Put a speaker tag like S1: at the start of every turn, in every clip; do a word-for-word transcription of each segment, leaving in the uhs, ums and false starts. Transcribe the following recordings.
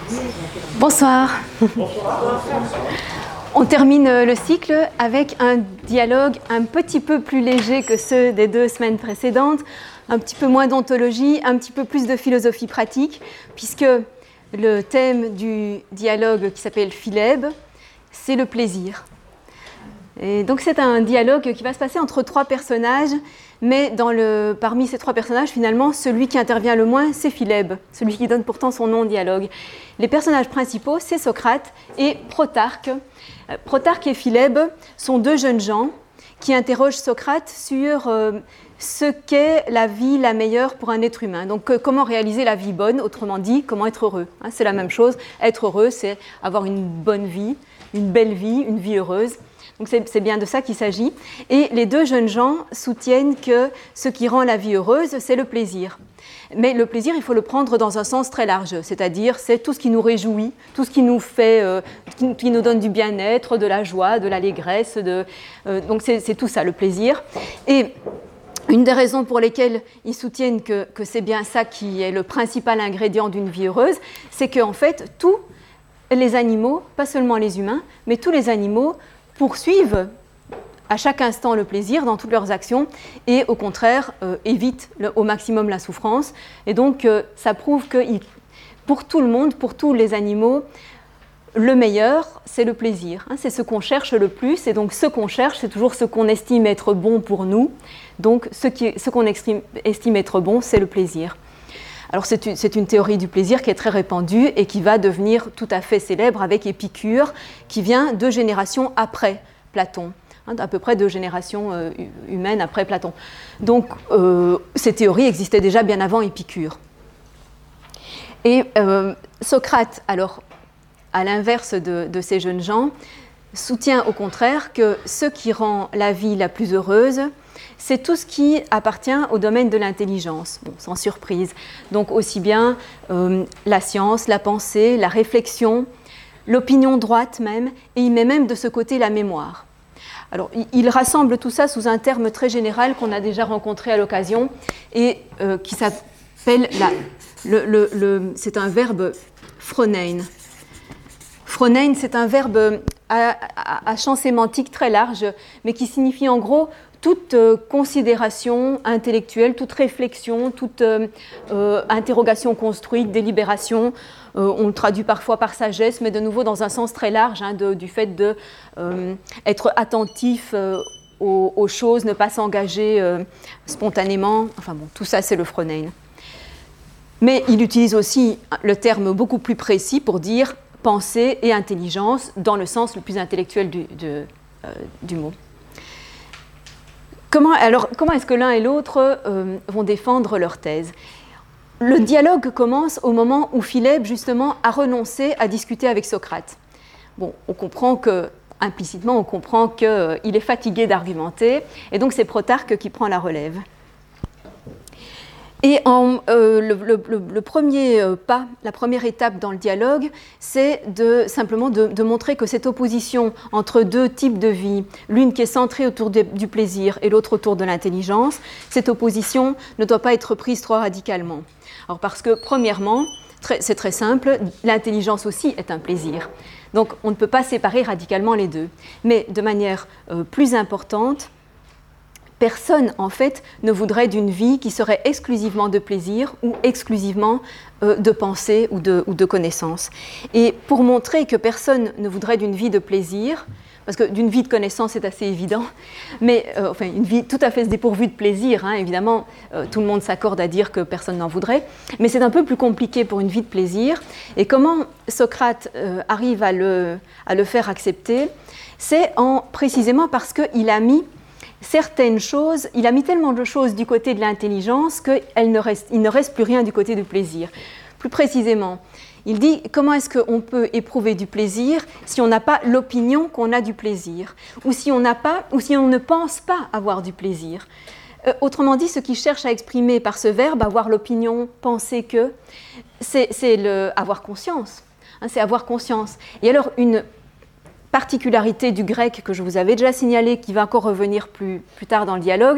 S1: Bonsoir. On termine le cycle avec un dialogue un petit peu plus léger que ceux des deux semaines précédentes, un petit peu moins d'ontologie, un petit peu plus de philosophie pratique, puisque le thème du dialogue qui s'appelle Philèbe, c'est le plaisir. Et donc c'est un dialogue qui va se passer entre trois personnages, mais dans le, parmi ces trois personnages, finalement, celui qui intervient le moins, c'est Philèbe, celui qui donne pourtant son nom au dialogue. Les personnages principaux, c'est Socrate et Protarque. Protarque et Philèbe sont deux jeunes gens qui interrogent Socrate sur euh, ce qu'est la vie la meilleure pour un être humain. Donc euh, comment réaliser la vie bonne, autrement dit, comment être heureux. Hein, c'est la même chose, être heureux, c'est avoir une bonne vie, une belle vie, une vie heureuse. Donc c'est, c'est bien de ça qu'il s'agit. Et les deux jeunes gens soutiennent que ce qui rend la vie heureuse, c'est le plaisir. Mais le plaisir, il faut le prendre dans un sens très large, c'est-à-dire c'est tout ce qui nous réjouit, tout ce qui nous fait, euh, qui, qui nous donne du bien-être, de la joie, de l'allégresse. De, euh, donc c'est, c'est tout ça, le plaisir. Et une des raisons pour lesquelles ils soutiennent que, que c'est bien ça qui est le principal ingrédient d'une vie heureuse, c'est qu'en fait, tous les animaux, pas seulement les humains, mais tous les animaux poursuivent à chaque instant le plaisir dans toutes leurs actions et au contraire euh, évitent le, au maximum la souffrance. Et donc euh, ça prouve que il, pour tout le monde, pour tous les animaux, le meilleur, c'est le plaisir. Hein, c'est ce qu'on cherche le plus et donc ce qu'on cherche, c'est toujours ce qu'on estime être bon pour nous. Donc ce, qui, ce qu'on estime, estime être bon, c'est le plaisir. Alors c'est une, c'est une théorie du plaisir qui est très répandue et qui va devenir tout à fait célèbre avec Épicure, qui vient deux générations après Platon, hein, à peu près deux générations euh, humaines après Platon. Donc euh, ces théories existaient déjà bien avant Épicure. Et euh, Socrate, alors à l'inverse de, de ces jeunes gens, soutient au contraire que ce qui rend la vie la plus heureuse, c'est tout ce qui appartient au domaine de l'intelligence, bon, sans surprise. Donc aussi bien euh, la science, la pensée, la réflexion, l'opinion droite même, et il met même de ce côté la mémoire. Alors il, il rassemble tout ça sous un terme très général qu'on a déjà rencontré à l'occasion et euh, qui s'appelle, la, le, le, le, c'est un verbe phronein. Phronein, c'est un verbe à, à, à champ sémantique très large, mais qui signifie en gros toute euh, considération intellectuelle, toute réflexion, toute euh, euh, interrogation construite, délibération. Euh, on le traduit parfois par sagesse, mais de nouveau dans un sens très large, hein, de, du fait d'être euh, attentif euh, aux, aux choses, ne pas s'engager euh, spontanément. Enfin bon, tout ça, c'est le phronein. Mais il utilise aussi le terme beaucoup plus précis pour dire pensée et intelligence dans le sens le plus intellectuel du, de, euh, du mot. Comment, alors, comment est-ce que l'un et l'autre euh, vont défendre leur thèse ? Le dialogue commence au moment où Philèbe, justement, a renoncé à discuter avec Socrate. Bon, on comprend que, implicitement, on comprend qu'il euh, est fatigué d'argumenter, et donc c'est Protarque qui prend la relève. Et en, euh, le, le, le premier pas, la première étape dans le dialogue, c'est de, simplement de, de montrer que cette opposition entre deux types de vie, l'une qui est centrée autour de, du plaisir et l'autre autour de l'intelligence, cette opposition ne doit pas être prise trop radicalement. Alors parce que, premièrement, très, c'est très simple, l'intelligence aussi est un plaisir. Donc on ne peut pas séparer radicalement les deux. Mais de manière euh, plus importante, personne, en fait, ne voudrait d'une vie qui serait exclusivement de plaisir ou exclusivement euh, de pensée ou de, ou de connaissance. Et pour montrer que personne ne voudrait d'une vie de plaisir, parce que d'une vie de connaissance, c'est assez évident, mais euh, enfin, une vie tout à fait dépourvue de plaisir, hein, évidemment, euh, tout le monde s'accorde à dire que personne n'en voudrait, mais c'est un peu plus compliqué pour une vie de plaisir. Et comment Socrate euh, arrive à le, à le faire accepter, c'est en, précisément parce qu'il a mis certaines choses, il a mis tellement de choses du côté de l'intelligence qu'il ne reste, il ne reste plus rien du côté du plaisir. Plus précisément, il dit comment est-ce qu'on peut éprouver du plaisir si on n'a pas l'opinion qu'on a du plaisir, ou si on n'a pas, ou si on ne pense pas avoir du plaisir. Euh, autrement dit, ce qu'il cherche à exprimer par ce verbe, avoir l'opinion, penser que, c'est, c'est le, avoir conscience. Hein, c'est avoir conscience. Et alors, une particularité du grec que je vous avais déjà signalée, qui va encore revenir plus, plus tard dans le dialogue,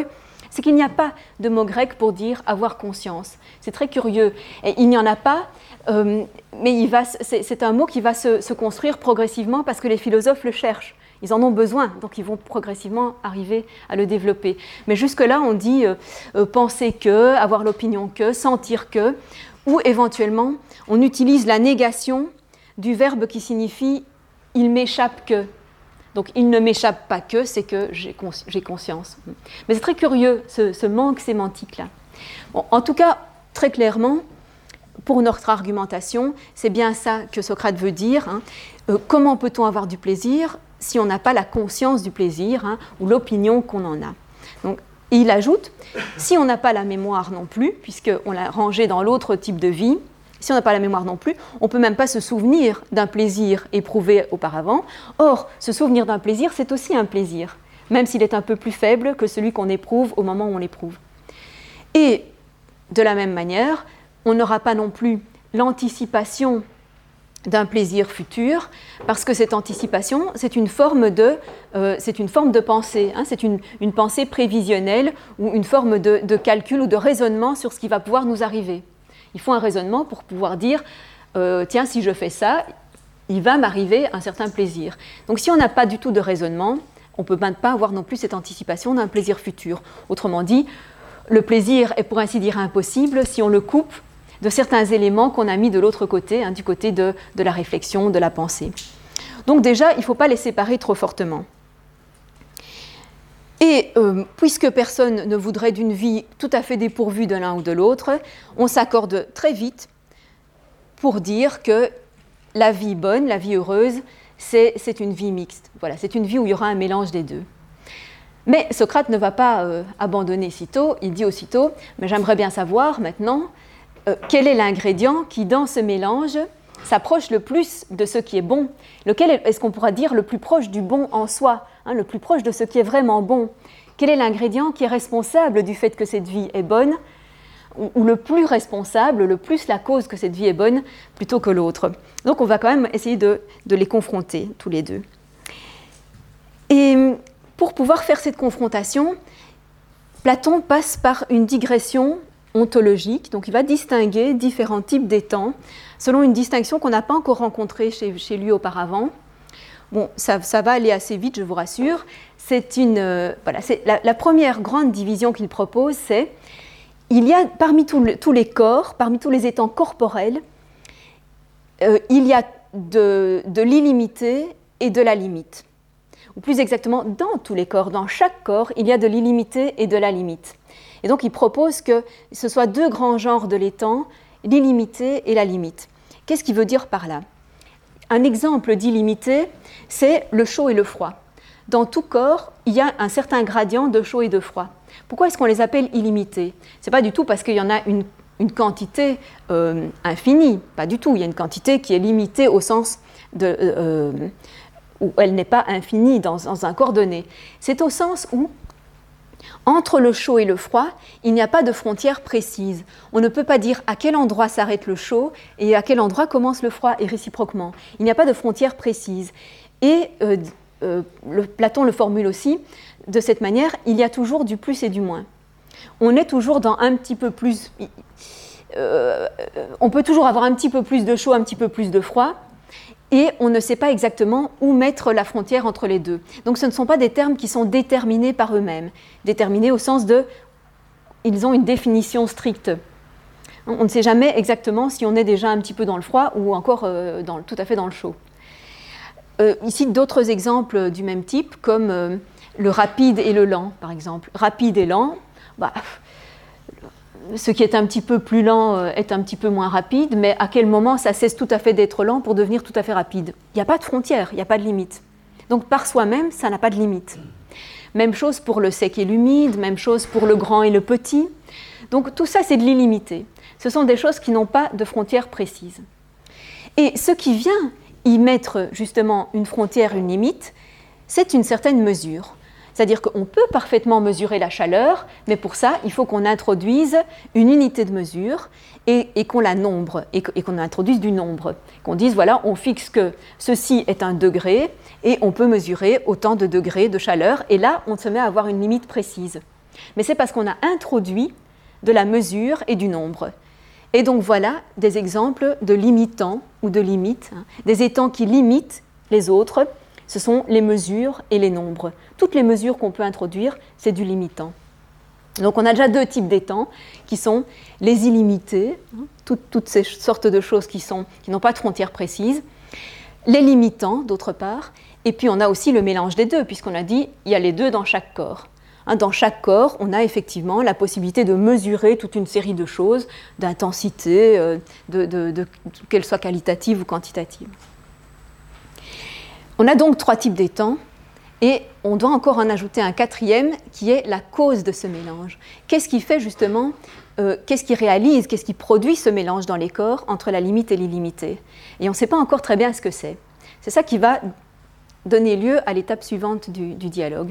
S1: c'est qu'il n'y a pas de mot grec pour dire avoir conscience. C'est très curieux. Et il n'y en a pas, euh, mais il va, c'est, c'est un mot qui va se, se construire progressivement parce que les philosophes le cherchent. Ils en ont besoin, donc ils vont progressivement arriver à le développer. Mais jusque-là, on dit euh, euh, penser que, avoir l'opinion que, sentir que, ou éventuellement, on utilise la négation du verbe qui signifie « il m'échappe que ». Donc, il ne m'échappe pas que, c'est que j'ai, cons- j'ai conscience. Mais c'est très curieux, ce, ce manque sémantique-là. Bon, en tout cas, très clairement, pour notre argumentation, c'est bien ça que Socrate veut dire. Hein. Euh, comment peut-on avoir du plaisir si on n'a pas la conscience du plaisir, hein, ou l'opinion qu'on en a. Donc, et il ajoute, si on n'a pas la mémoire non plus, puisqu'on l'a rangé dans l'autre type de vie, si on n'a pas la mémoire non plus, on ne peut même pas se souvenir d'un plaisir éprouvé auparavant. Or, se souvenir d'un plaisir, c'est aussi un plaisir, même s'il est un peu plus faible que celui qu'on éprouve au moment où on l'éprouve. Et de la même manière, on n'aura pas non plus l'anticipation d'un plaisir futur, parce que cette anticipation, c'est une forme de, euh, c'est une forme de pensée, hein, c'est une, une pensée prévisionnelle ou une forme de, de calcul ou de raisonnement sur ce qui va pouvoir nous arriver. Il faut un raisonnement pour pouvoir dire, euh, tiens, si je fais ça, il va m'arriver un certain plaisir. Donc si on n'a pas du tout de raisonnement, on ne peut même pas avoir non plus cette anticipation d'un plaisir futur. Autrement dit, le plaisir est pour ainsi dire impossible si on le coupe de certains éléments qu'on a mis de l'autre côté, hein, du côté de, de la réflexion, de la pensée. Donc déjà, il ne faut pas les séparer trop fortement. Et euh, puisque personne ne voudrait d'une vie tout à fait dépourvue de l'un ou de l'autre, on s'accorde très vite pour dire que la vie bonne, la vie heureuse, c'est, c'est une vie mixte. Voilà, c'est une vie où il y aura un mélange des deux. Mais Socrate ne va pas euh, abandonner sitôt, il dit aussitôt, mais j'aimerais bien savoir maintenant, Euh, quel est l'ingrédient qui, dans ce mélange, s'approche le plus de ce qui est bon? Lequel est, est-ce qu'on pourra dire le plus proche du bon en soi, hein, le plus proche de ce qui est vraiment bon? Quel est l'ingrédient qui est responsable du fait que cette vie est bonne, ou, ou le plus responsable, le plus la cause que cette vie est bonne, plutôt que l'autre? Donc on va quand même essayer de, de les confronter, tous les deux. Et pour pouvoir faire cette confrontation, Platon passe par une digression ontologique, donc il va distinguer différents types d'étangs selon une distinction qu'on n'a pas encore rencontrée chez, chez lui auparavant. Bon, ça, ça va aller assez vite, je vous rassure. C'est une, euh, voilà, c'est la, la première grande division qu'il propose, c'est il y a parmi tout le, tous les corps, parmi tous les étangs corporels, euh, il y a de, de l'illimité et de la limite. Ou plus exactement, dans tous les corps, dans chaque corps, il y a de l'illimité et de la limite. Et donc, il propose que ce soit deux grands genres de l'étang, l'illimité et la limite. Qu'est-ce qu'il veut dire par là? Un exemple d'illimité, c'est le chaud et le froid. Dans tout corps, il y a un certain gradient de chaud et de froid. Pourquoi est-ce qu'on les appelle illimités? Ce n'est pas du tout parce qu'il y en a une, une quantité euh, infinie, pas du tout. Il y a une quantité qui est limitée au sens de, euh, où elle n'est pas infinie dans, dans un corps donné. C'est au sens où, entre le chaud et le froid, il n'y a pas de frontière précise. On ne peut pas dire à quel endroit s'arrête le chaud et à quel endroit commence le froid, et réciproquement. Il n'y a pas de frontière précise. Et euh, euh, le, Platon le formule aussi de cette manière, il y a toujours du plus et du moins. On est toujours dans un petit peu plus... Euh, on peut toujours avoir un petit peu plus de chaud, un petit peu plus de froid, et on ne sait pas exactement où mettre la frontière entre les deux. Donc ce ne sont pas des termes qui sont déterminés par eux-mêmes, déterminés au sens de... ils ont une définition stricte. On ne sait jamais exactement si on est déjà un petit peu dans le froid ou encore euh, dans, tout à fait dans le chaud. Euh, ici, d'autres exemples du même type, comme euh, le rapide et le lent, par exemple. Rapide et lent, bah, ce qui est un petit peu plus lent euh, est un petit peu moins rapide, mais à quel moment ça cesse tout à fait d'être lent pour devenir tout à fait rapide? Il n'y a pas de frontière, il n'y a pas de limite. Donc par soi-même, ça n'a pas de limite. Même chose pour le sec et l'humide, même chose pour le grand et le petit. Donc tout ça, c'est de l'illimité. Ce sont des choses qui n'ont pas de frontière précise. Et ce qui vient y mettre justement une frontière, une limite, c'est une certaine mesure. C'est-à-dire qu'on peut parfaitement mesurer la chaleur, mais pour ça, il faut qu'on introduise une unité de mesure et, et qu'on la nombre, et, et qu'on introduise du nombre. Qu'on dise, voilà, on fixe que ceci est un degré, et on peut mesurer autant de degrés de chaleur, et là, on se met à avoir une limite précise. mais c'est parce qu'on a introduit de la mesure et du nombre. Et donc voilà des exemples de limitants ou de limites, hein, des étangs qui limitent les autres, ce sont les mesures et les nombres. Toutes les mesures qu'on peut introduire, c'est du limitant. Donc on a déjà deux types d'étangs qui sont les illimités, hein, toutes, toutes ces sortes de choses qui, sont, qui n'ont pas de frontières précises, les limitants d'autre part, et puis on a aussi le mélange des deux, puisqu'on a dit il y a les deux dans chaque corps. Hein, dans chaque corps, on a effectivement la possibilité de mesurer toute une série de choses, d'intensité, euh, de, de, de, qu'elles soient qualitatives ou quantitatives. On a donc trois types d'étangs, et on doit encore en ajouter un quatrième qui est la cause de ce mélange. Qu'est-ce qui fait justement, euh, qu'est-ce qui réalise, qu'est-ce qui produit ce mélange dans les corps entre la limite et l'illimité? Et on ne sait pas encore très bien ce que c'est. C'est ça qui va donner lieu à l'étape suivante du, du dialogue.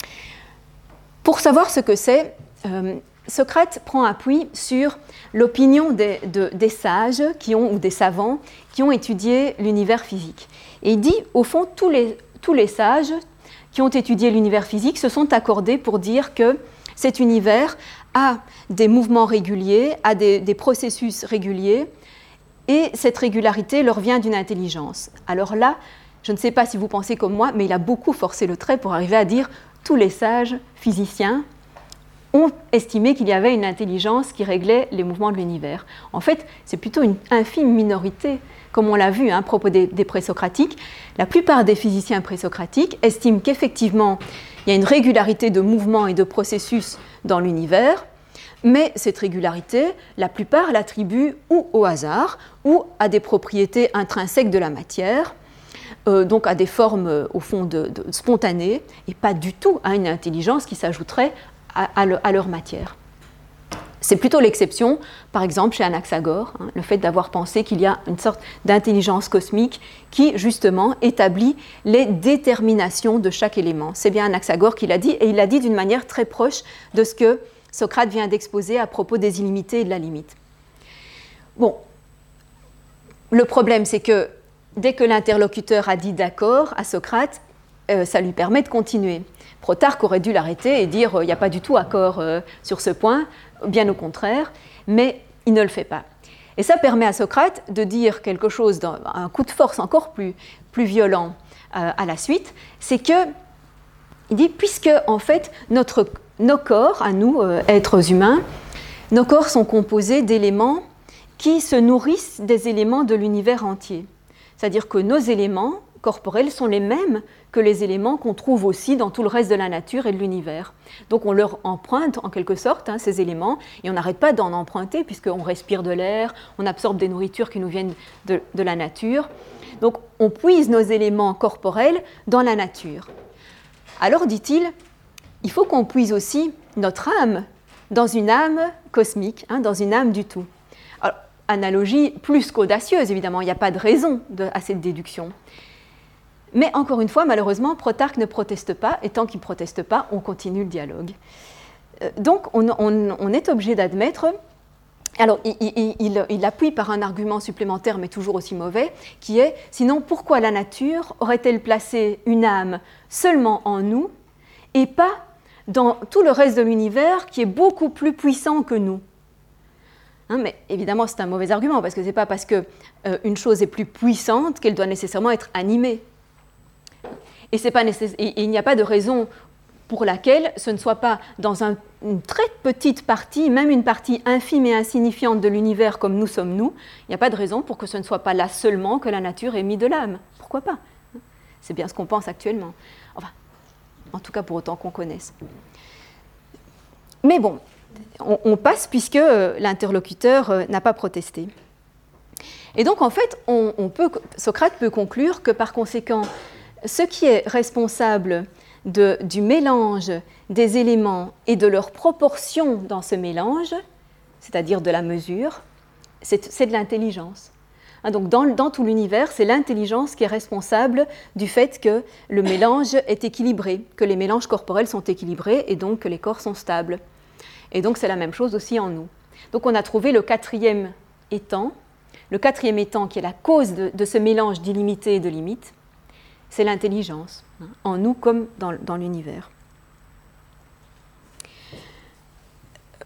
S1: Pour savoir ce que c'est, euh, Socrate prend appui sur l'opinion des, de, des sages qui ont, ou des savants qui ont étudié l'univers physique. Et il dit, au fond, tous les, tous les sages qui ont étudié l'univers physique se sont accordés pour dire que cet univers a des mouvements réguliers, a des, des processus réguliers, et cette régularité leur vient d'une intelligence. Alors là, je ne sais pas si vous pensez comme moi, mais il a beaucoup forcé le trait pour arriver à dire tous les sages physiciens ont estimé qu'il y avait une intelligence qui réglait les mouvements de l'univers. En fait, c'est plutôt une infime minorité, comme on l'a vu hein, à propos des, des présocratiques. La plupart des physiciens présocratiques estiment qu'effectivement, il y a une régularité de mouvements et de processus dans l'univers, mais cette régularité, la plupart l'attribuent ou au hasard, ou à des propriétés intrinsèques de la matière, euh, donc à des formes, euh, au fond, de, de, spontanées, et pas du tout à une intelligence qui s'ajouterait à, à, le, à leur matière. C'est plutôt l'exception, par exemple chez Anaxagore, hein, le fait d'avoir pensé qu'il y a une sorte d'intelligence cosmique qui, justement, établit les déterminations de chaque élément. C'est bien Anaxagore qui l'a dit, et il l'a dit d'une manière très proche de ce que Socrate vient d'exposer à propos des illimités et de la limite. Bon, le problème, c'est que dès que l'interlocuteur a dit d'accord à Socrate, euh, ça lui permet de continuer. Protarque aurait dû l'arrêter et dire il euh, n'y a pas du tout accord euh, sur ce point, bien au contraire, mais il ne le fait pas. Et ça permet à Socrate de dire quelque chose, d'un, un coup de force encore plus, plus violent euh, à la suite, c'est que, il dit, puisque en fait notre, nos corps, à nous, euh, êtres humains, nos corps sont composés d'éléments qui se nourrissent des éléments de l'univers entier. C'est-à-dire que nos éléments corporels sont les mêmes que les éléments qu'on trouve aussi dans tout le reste de la nature et de l'univers. Donc on leur emprunte en quelque sorte hein, ces éléments, et on n'arrête pas d'en emprunter puisqu'on respire de l'air, on absorbe des nourritures qui nous viennent de, de la nature. Donc on puise nos éléments corporels dans la nature. Alors, dit-il, il faut qu'on puise aussi notre âme dans une âme cosmique, hein, dans une âme du tout. Alors, analogie plus qu'audacieuse, évidemment, il n'y a pas de raison de, à cette déduction. Mais encore une fois, malheureusement, Protarque ne proteste pas, et tant qu'il ne proteste pas, on continue le dialogue. Euh, donc, on, on, on est obligé d'admettre, alors il, il, il, il appuie par un argument supplémentaire, mais toujours aussi mauvais, qui est, sinon, pourquoi la nature aurait-elle placé une âme seulement en nous, et pas dans tout le reste de l'univers qui est beaucoup plus puissant que nous? Hein, mais évidemment, c'est un mauvais argument, parce que ce n'est pas parce qu'une euh, chose est plus puissante qu'elle doit nécessairement être animée. Et, c'est pas nécess... et il n'y a pas de raison pour laquelle ce ne soit pas dans un, une très petite partie, même une partie infime et insignifiante de l'univers comme nous sommes nous, il n'y a pas de raison pour que ce ne soit pas là seulement que la nature ait mis de l'âme. Pourquoi pas? C'est bien ce qu'on pense actuellement. Enfin, en tout cas pour autant qu'on connaisse. Mais bon, on, on passe puisque euh, l'interlocuteur euh, n'a pas protesté. Et donc en fait, on, on peut, Socrate peut conclure que par conséquent, ce qui est responsable de, du mélange des éléments et de leur proportion dans ce mélange, c'est-à-dire de la mesure, c'est, c'est de l'intelligence. Hein, donc dans, dans tout l'univers, c'est l'intelligence qui est responsable du fait que le mélange est équilibré, que les mélanges corporels sont équilibrés et donc que les corps sont stables. Et donc c'est la même chose aussi en nous. Donc on a trouvé le quatrième étang, le quatrième étang qui est la cause de, de ce mélange d'illimité et de limite, c'est l'intelligence, hein, en nous comme dans, dans l'univers.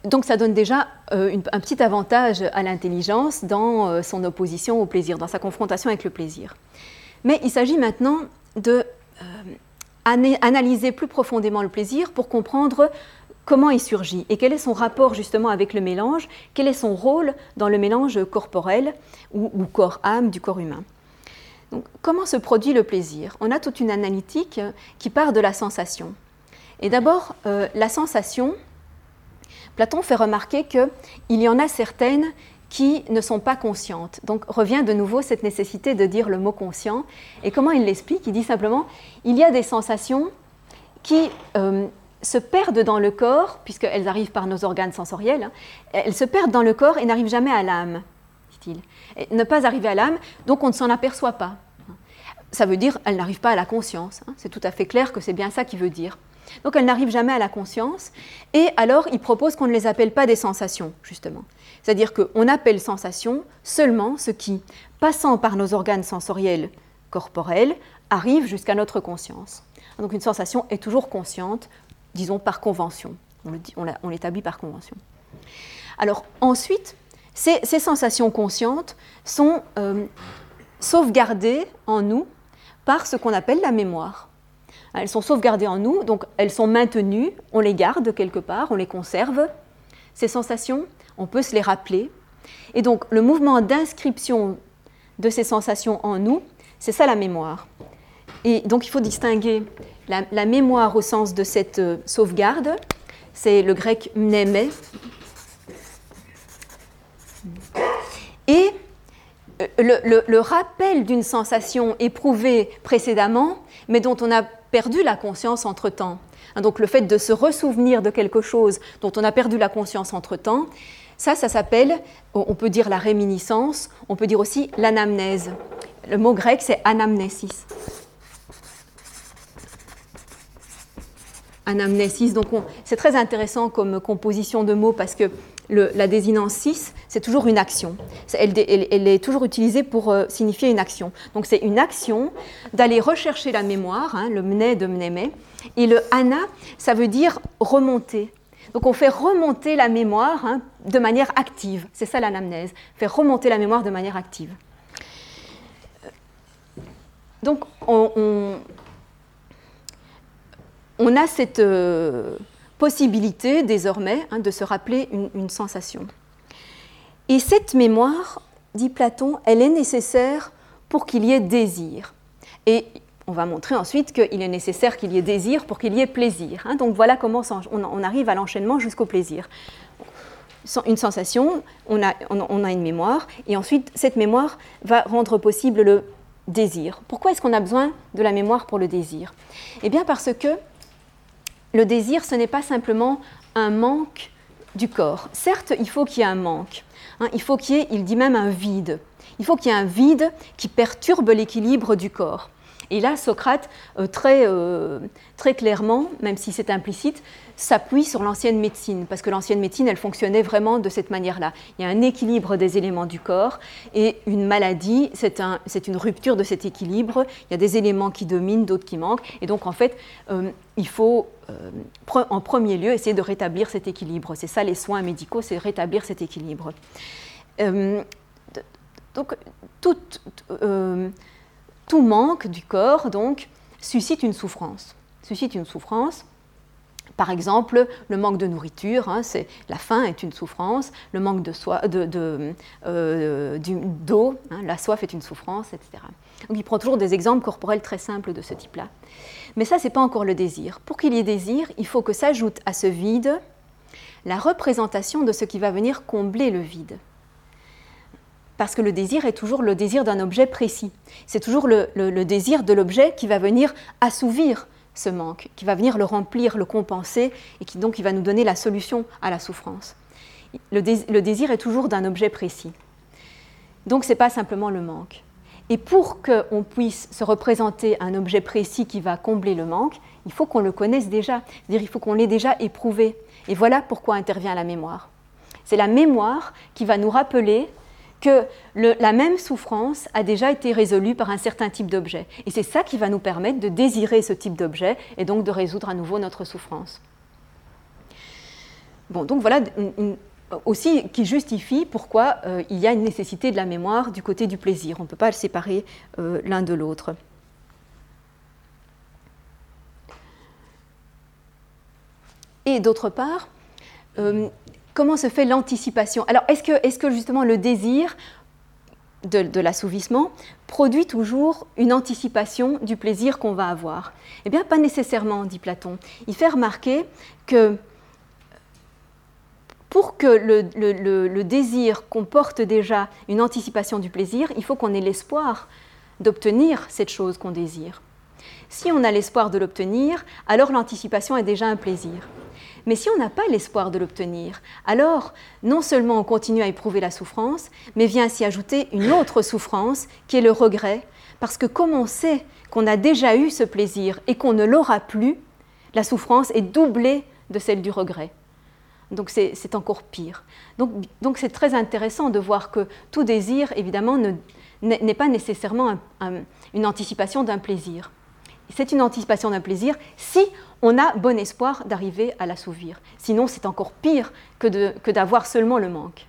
S1: donc ça donne déjà euh, une, un petit avantage à l'intelligence dans euh, son opposition au plaisir, dans sa confrontation avec le plaisir. Mais il s'agit maintenant de euh, ana- analyser plus profondément le plaisir pour comprendre comment il surgit et quel est son rapport justement avec le mélange, quel est son rôle dans le mélange corporel ou, ou corps-âme du corps humain. Donc, comment se produit le plaisir? On a toute une analytique qui part de la sensation. Et d'abord, euh, la sensation, Platon fait remarquer qu'il y en a certaines qui ne sont pas conscientes. Donc revient de nouveau cette nécessité de dire le mot conscient. Et comment il l'explique? Il dit simplement, il y a des sensations qui euh, se perdent dans le corps, puisqu'elles arrivent par nos organes sensoriels, hein, elles se perdent dans le corps et n'arrivent jamais à l'âme, dit-il. Et ne pas arriver à l'âme, donc on ne s'en aperçoit pas. Ça veut dire qu'elles n'arrivent pas à la conscience. Hein. C'est tout à fait clair que c'est bien ça qu'il veut dire. Donc elles n'arrivent jamais à la conscience, et alors il propose qu'on ne les appelle pas des sensations, justement. C'est-à-dire qu'on appelle sensations seulement ce qui, passant par nos organes sensoriels corporels, arrive jusqu'à notre conscience. Donc une sensation est toujours consciente, disons par convention. On, le dit, on, on l'établit par convention. Alors ensuite, ces, ces sensations conscientes sont euh, sauvegardées en nous par ce qu'on appelle la mémoire. Elles sont sauvegardées en nous, donc elles sont maintenues, on les garde quelque part, on les conserve. Ces sensations, on peut se les rappeler. Et donc le mouvement d'inscription de ces sensations en nous, c'est ça la mémoire. Et donc il faut distinguer la, la mémoire au sens de cette euh, sauvegarde, c'est le grec mnémé, et le, le, le rappel d'une sensation éprouvée précédemment, mais dont on a perdu la conscience entre-temps. Donc le fait de se ressouvenir de quelque chose dont on a perdu la conscience entre-temps, ça, ça s'appelle, on peut dire la réminiscence, on peut dire aussi l'anamnèse. Le mot grec, c'est anamnesis. Anamnesis, donc on, c'est très intéressant comme composition de mots parce que le, la désinence cis, c'est toujours une action. Elle, elle, elle est toujours utilisée pour euh, signifier une action. Donc c'est une action d'aller rechercher la mémoire, hein, le mné de mnémé, et le ana, ça veut dire remonter. Donc on fait remonter la mémoire hein, de manière active. C'est ça l'anamnèse, faire remonter la mémoire de manière active. Donc on, on, on a cette euh, possibilité désormais hein, de se rappeler une, une sensation. Et cette mémoire, dit Platon, elle est nécessaire pour qu'il y ait désir. Et on va montrer ensuite qu'il est nécessaire qu'il y ait désir pour qu'il y ait plaisir. Hein. Donc voilà comment on arrive à l'enchaînement jusqu'au plaisir. Une sensation, on a, on a une mémoire, et ensuite cette mémoire va rendre possible le désir. Pourquoi est-ce qu'on a besoin de la mémoire pour le désir? Eh bien parce que le désir, ce n'est pas simplement un manque du corps. Certes, il faut qu'il y ait un manque. Hein, il faut qu'il y ait, il dit même un vide. Il faut qu'il y ait un vide qui perturbe l'équilibre du corps. Et là, Socrate, euh, très, euh, très clairement, même si c'est implicite, s'appuie sur l'ancienne médecine, parce que l'ancienne médecine, elle fonctionnait vraiment de cette manière-là. Il y a un équilibre des éléments du corps, et une maladie, c'est, un, c'est une rupture de cet équilibre. Il y a des éléments qui dominent, d'autres qui manquent, et donc en fait, euh, il faut euh, pre- en premier lieu essayer de rétablir cet équilibre. C'est ça les soins médicaux, c'est rétablir cet équilibre. Euh, donc, tout... Euh, Tout manque du corps, donc, suscite une souffrance. Suscite une souffrance. Par exemple, le manque de nourriture, hein, c'est, la faim est une souffrance, le manque de soi, de, de, euh, du, d'eau, hein, la soif est une souffrance, et cetera. Donc il prend toujours des exemples corporels très simples de ce type-là. Mais ça, ce n'est pas encore le désir. Pour qu'il y ait désir, il faut que s'ajoute à ce vide la représentation de ce qui va venir combler le vide. Parce que le désir est toujours le désir d'un objet précis. C'est toujours le, le, le désir de l'objet qui va venir assouvir ce manque, qui va venir le remplir, le compenser, et qui donc qui va nous donner la solution à la souffrance. Le, dé, le désir est toujours d'un objet précis. Donc ce n'est pas simplement le manque. Et pour qu'on puisse se représenter un objet précis qui va combler le manque, il faut qu'on le connaisse déjà, c'est-à-dire il faut qu'on l'ait déjà éprouvé. Et voilà pourquoi intervient la mémoire. C'est la mémoire qui va nous rappeler que le, la même souffrance a déjà été résolue par un certain type d'objet. Et c'est ça qui va nous permettre de désirer ce type d'objet et donc de résoudre à nouveau notre souffrance. Bon, donc voilà une, une, aussi qui justifie pourquoi euh, il y a une nécessité de la mémoire du côté du plaisir. On ne peut pas le séparer euh, l'un de l'autre. Et d'autre part, euh, comment se fait l'anticipation? Alors, est-ce que, est-ce que justement le désir de, de l'assouvissement produit toujours une anticipation du plaisir qu'on va avoir? Eh bien, pas nécessairement, dit Platon. Il fait remarquer que pour que le, le, le, le désir comporte déjà une anticipation du plaisir, il faut qu'on ait l'espoir d'obtenir cette chose qu'on désire. Si on a l'espoir de l'obtenir, alors l'anticipation est déjà un plaisir. Mais si on n'a pas l'espoir de l'obtenir, alors non seulement on continue à éprouver la souffrance, mais vient s'y ajouter une autre souffrance qui est le regret, parce que comme on sait qu'on a déjà eu ce plaisir et qu'on ne l'aura plus, la souffrance est doublée de celle du regret. Donc c'est, c'est encore pire. Donc, donc c'est très intéressant de voir que tout désir, évidemment, ne, n'est pas nécessairement un, un, une anticipation d'un plaisir. C'est une anticipation d'un plaisir si on a bon espoir d'arriver à l'assouvir. Sinon, c'est encore pire que, de, que d'avoir seulement le manque.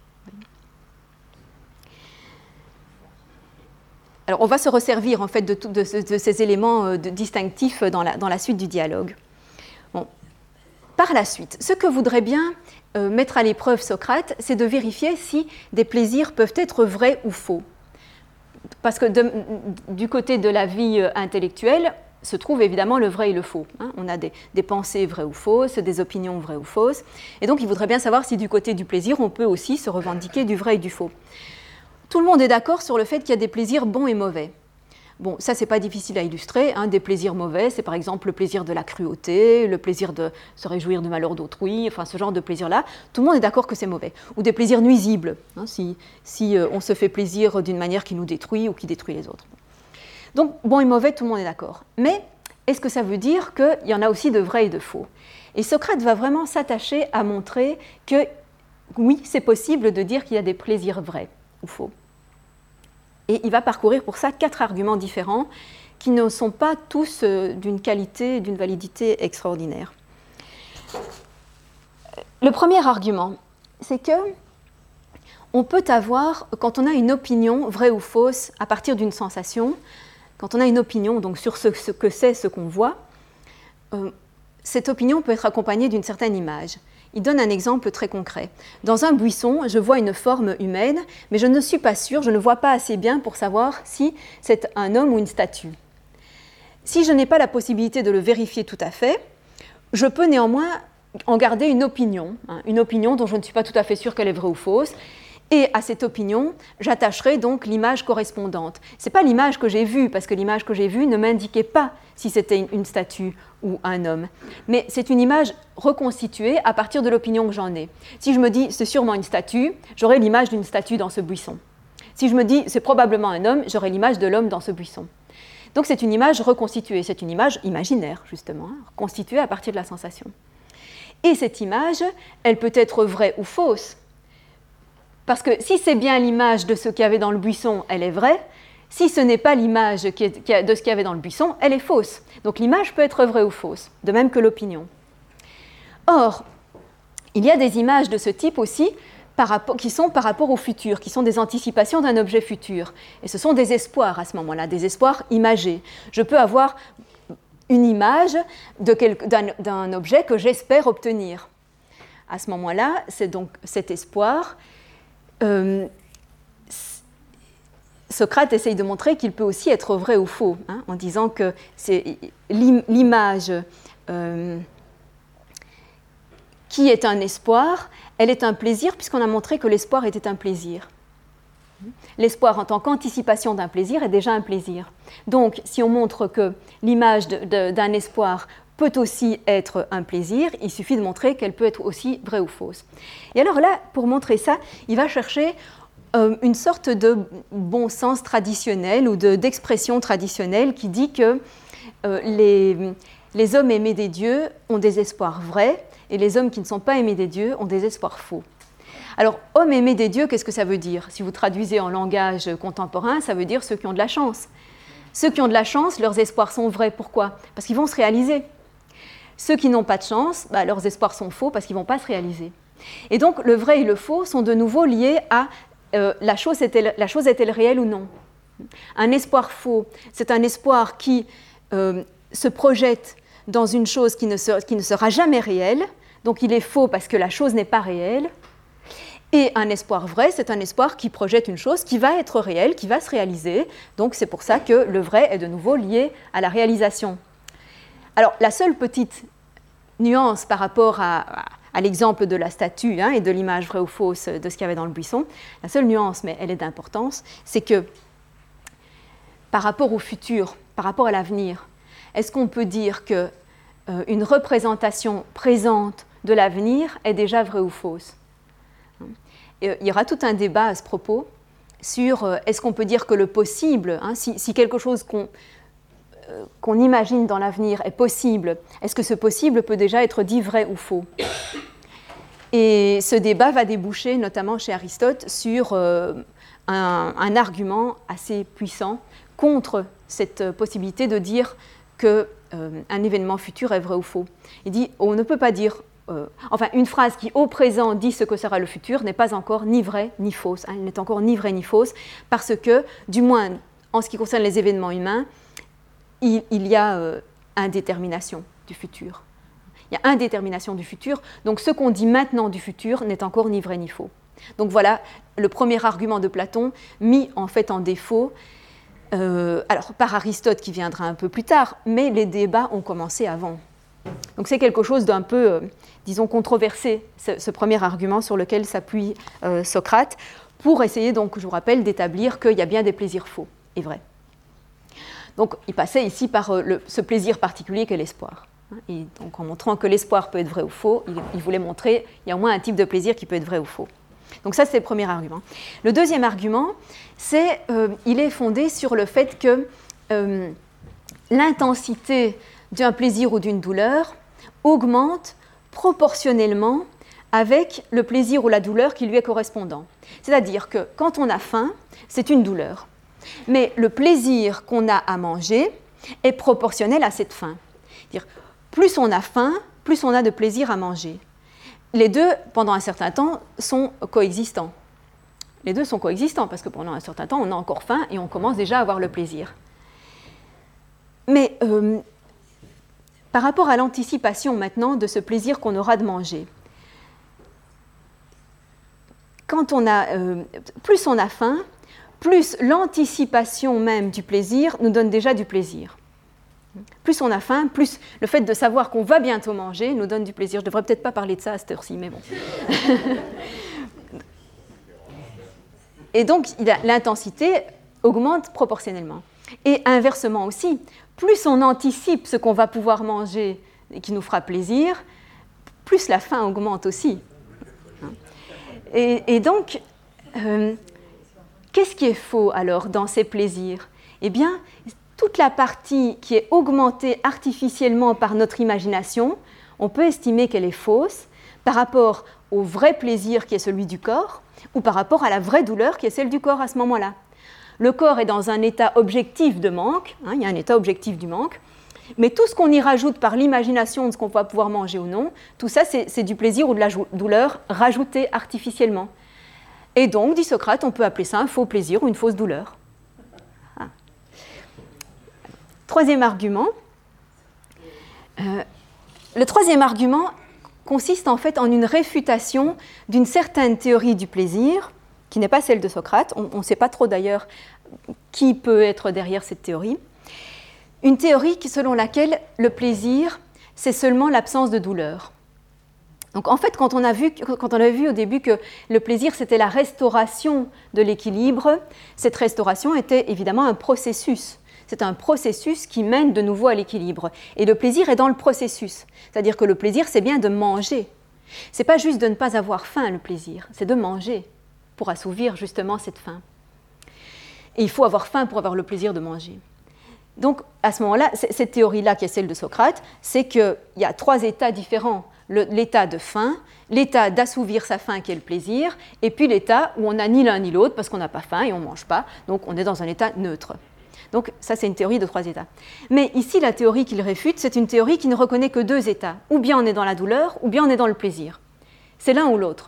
S1: Alors, on va se resservir en fait de, tout, de, de ces éléments de, distinctifs dans la, dans la suite du dialogue. Bon. Par la suite, ce que voudrait bien euh, mettre à l'épreuve Socrate, c'est de vérifier si des plaisirs peuvent être vrais ou faux. Parce que de, du côté de la vie intellectuelle, se trouve évidemment le vrai et le faux. Hein. On a des, des pensées vraies ou fausses, des opinions vraies ou fausses. Et donc, il voudrait bien savoir si du côté du plaisir, on peut aussi se revendiquer du vrai et du faux. Tout le monde est d'accord sur le fait qu'il y a des plaisirs bons et mauvais. Bon, ça, c'est pas difficile à illustrer. Hein. Des plaisirs mauvais, c'est par exemple le plaisir de la cruauté, le plaisir de se réjouir du malheur d'autrui, enfin ce genre de plaisir-là. Tout le monde est d'accord que c'est mauvais. Ou des plaisirs nuisibles, hein, si, si euh, on se fait plaisir d'une manière qui nous détruit ou qui détruit les autres. Donc, bon et mauvais, tout le monde est d'accord. Mais est-ce que ça veut dire qu'il y en a aussi de vrai et de faux? Et Socrate va vraiment s'attacher à montrer que, oui, c'est possible de dire qu'il y a des plaisirs vrais ou faux. Et il va parcourir pour ça quatre arguments différents qui ne sont pas tous d'une qualité, d'une validité extraordinaire. Le premier argument, c'est que on peut avoir, quand on a une opinion vraie ou fausse à partir d'une sensation, quand on a une opinion donc, sur ce, ce que c'est, ce qu'on voit, euh, cette opinion peut être accompagnée d'une certaine image. Il donne un exemple très concret. Dans un buisson, je vois une forme humaine, mais je ne suis pas sûre, je ne vois pas assez bien pour savoir si c'est un homme ou une statue. Si je n'ai pas la possibilité de le vérifier tout à fait, je peux néanmoins en garder une opinion, hein, une opinion dont je ne suis pas tout à fait sûre qu'elle est vraie ou fausse. Et à cette opinion, j'attacherai donc l'image correspondante. Ce n'est pas l'image que j'ai vue, parce que l'image que j'ai vue ne m'indiquait pas si c'était une statue ou un homme. Mais c'est une image reconstituée à partir de l'opinion que j'en ai. Si je me dis c'est sûrement une statue, j'aurai l'image d'une statue dans ce buisson. Si je me dis c'est probablement un homme, j'aurai l'image de l'homme dans ce buisson. Donc c'est une image reconstituée, c'est une image imaginaire justement, hein, reconstituée à partir de la sensation. Et cette image, elle peut être vraie ou fausse. Parce que si c'est bien l'image de ce qu'il y avait dans le buisson, elle est vraie. Si ce n'est pas l'image de ce qu'il y avait dans le buisson, elle est fausse. Donc l'image peut être vraie ou fausse, de même que l'opinion. Or, il y a des images de ce type aussi par rapport, qui sont par rapport au futur, qui sont des anticipations d'un objet futur. Et ce sont des espoirs à ce moment-là, des espoirs imagés. Je peux avoir une image de quelque, d'un, d'un objet que j'espère obtenir. À ce moment-là, c'est donc cet espoir. Euh, Socrate essaye de montrer qu'il peut aussi être vrai ou faux, hein, en disant que c'est l'image euh, qui est un espoir, elle est un plaisir, puisqu'on a montré que l'espoir était un plaisir. L'espoir en tant qu'anticipation d'un plaisir est déjà un plaisir. Donc, si on montre que l'image de, de, d'un espoir peut aussi être un plaisir, il suffit de montrer qu'elle peut être aussi vraie ou fausse. Et alors là, pour montrer ça, il va chercher euh, une sorte de bon sens traditionnel ou de, d'expression traditionnelle qui dit que euh, les, les hommes aimés des dieux ont des espoirs vrais et les hommes qui ne sont pas aimés des dieux ont des espoirs faux. Alors, hommes aimés des dieux, qu'est-ce que ça veut dire? Si vous traduisez en langage contemporain, ça veut dire ceux qui ont de la chance. Ceux qui ont de la chance, leurs espoirs sont vrais. Pourquoi? Parce qu'ils vont se réaliser. Ceux qui n'ont pas de chance, bah, leurs espoirs sont faux parce qu'ils ne vont pas se réaliser. Et donc le vrai et le faux sont de nouveau liés à euh, la chose est-elle, la chose est-elle réelle ou non. Un espoir faux, c'est un espoir qui euh, se projette dans une chose qui ne, sera, qui ne sera jamais réelle, donc il est faux parce que la chose n'est pas réelle. Et un espoir vrai, c'est un espoir qui projette une chose qui va être réelle, qui va se réaliser. Donc c'est pour ça que le vrai est de nouveau lié à la réalisation. Alors la seule petite nuance par rapport à, à l'exemple de la statue hein, et de l'image vraie ou fausse de ce qu'il y avait dans le buisson, la seule nuance, mais elle est d'importance, c'est que par rapport au futur, par rapport à l'avenir, est-ce qu'on peut dire qu'une euh, représentation présente de l'avenir est déjà vraie ou fausse ? Et il y aura tout un débat à ce propos sur euh, est-ce qu'on peut dire que le possible, hein, si, si quelque chose qu'on, euh, qu'on imagine dans l'avenir est possible, est-ce que ce possible peut déjà être dit vrai ou faux ? Et ce débat va déboucher, notamment chez Aristote, sur euh, un, un argument assez puissant contre cette possibilité de dire qu'un euh, événement futur est vrai ou faux. Il dit on ne peut pas dire Euh, enfin, une phrase qui au présent dit ce que sera le futur n'est pas encore ni vraie ni fausse. Hein, elle n'est encore ni vraie ni fausse parce que, du moins en ce qui concerne les événements humains, il, il y a euh, indétermination du futur. Il y a indétermination du futur, donc ce qu'on dit maintenant du futur n'est encore ni vrai ni faux. Donc voilà le premier argument de Platon mis en fait en défaut, euh, alors par Aristote qui viendra un peu plus tard, mais les débats ont commencé avant. Donc c'est quelque chose d'un peu, euh, disons, controversé, ce, ce premier argument sur lequel s'appuie euh, Socrate, pour essayer, donc, je vous rappelle, d'établir qu'il y a bien des plaisirs faux et vrais. Donc il passait ici par euh, le, ce plaisir particulier qu'est l'espoir. Et donc en montrant que l'espoir peut être vrai ou faux, il, il voulait montrer qu'il y a au moins un type de plaisir qui peut être vrai ou faux. Donc ça, c'est le premier argument. Le deuxième argument, c'est euh, il est fondé sur le fait que euh, l'intensité d'un plaisir ou d'une douleur augmente proportionnellement avec le plaisir ou la douleur qui lui est correspondant. C'est-à-dire que quand on a faim, c'est une douleur. Mais le plaisir qu'on a à manger est proportionnel à cette faim. C'est-à-dire, plus on a faim, plus on a de plaisir à manger. Les deux, pendant un certain temps, sont coexistants. Les deux sont coexistants parce que pendant un certain temps, on a encore faim et on commence déjà à avoir le plaisir. Mais euh, par rapport à l'anticipation maintenant de ce plaisir qu'on aura de manger, quand on a, euh, plus on a faim, plus l'anticipation même du plaisir nous donne déjà du plaisir. Plus on a faim, plus le fait de savoir qu'on va bientôt manger nous donne du plaisir. Je ne devrais peut-être pas parler de ça à cette heure-ci, mais bon. Et donc, l'intensité augmente proportionnellement. Et inversement aussi, plus on anticipe ce qu'on va pouvoir manger et qui nous fera plaisir, plus la faim augmente aussi. Et, et donc, euh, qu'est-ce qui est faux alors dans ces plaisirs ? Eh bien, toute la partie qui est augmentée artificiellement par notre imagination, on peut estimer qu'elle est fausse par rapport au vrai plaisir qui est celui du corps ou par rapport à la vraie douleur qui est celle du corps à ce moment-là. Le corps est dans un état objectif de manque, hein, il y a un état objectif du manque, mais tout ce qu'on y rajoute par l'imagination de ce qu'on va pouvoir manger ou non, tout ça c'est, c'est du plaisir ou de la douleur rajouté artificiellement. Et donc, dit Socrate, on peut appeler ça un faux plaisir ou une fausse douleur. Ah. Troisième argument. Euh, le troisième argument consiste en fait en une réfutation d'une certaine théorie du plaisir, qui n'est pas celle de Socrate, on ne sait pas trop d'ailleurs qui peut être derrière cette théorie, une théorie qui, selon laquelle le plaisir, c'est seulement l'absence de douleur. Donc en fait, quand on a vu, quand on a vu au début que le plaisir, c'était la restauration de l'équilibre, cette restauration était évidemment un processus. C'est un processus qui mène de nouveau à l'équilibre. Et le plaisir est dans le processus. C'est-à-dire que le plaisir, c'est bien de manger. Ce n'est pas juste de ne pas avoir faim, le plaisir, c'est de manger pour assouvir justement cette faim. Et il faut avoir faim pour avoir le plaisir de manger. Donc, à ce moment-là, cette théorie-là, qui est celle de Socrate, c'est qu'il y a trois états différents. Le, l'état de faim, l'état d'assouvir sa faim, qui est le plaisir, et puis l'état où on n'a ni l'un ni l'autre, parce qu'on n'a pas faim et on ne mange pas, donc on est dans un état neutre. Donc, ça, c'est une théorie de trois états. Mais ici, la théorie qu'il réfute, c'est une théorie qui ne reconnaît que deux états. Ou bien on est dans la douleur, ou bien on est dans le plaisir. c'est l'un ou l'autre.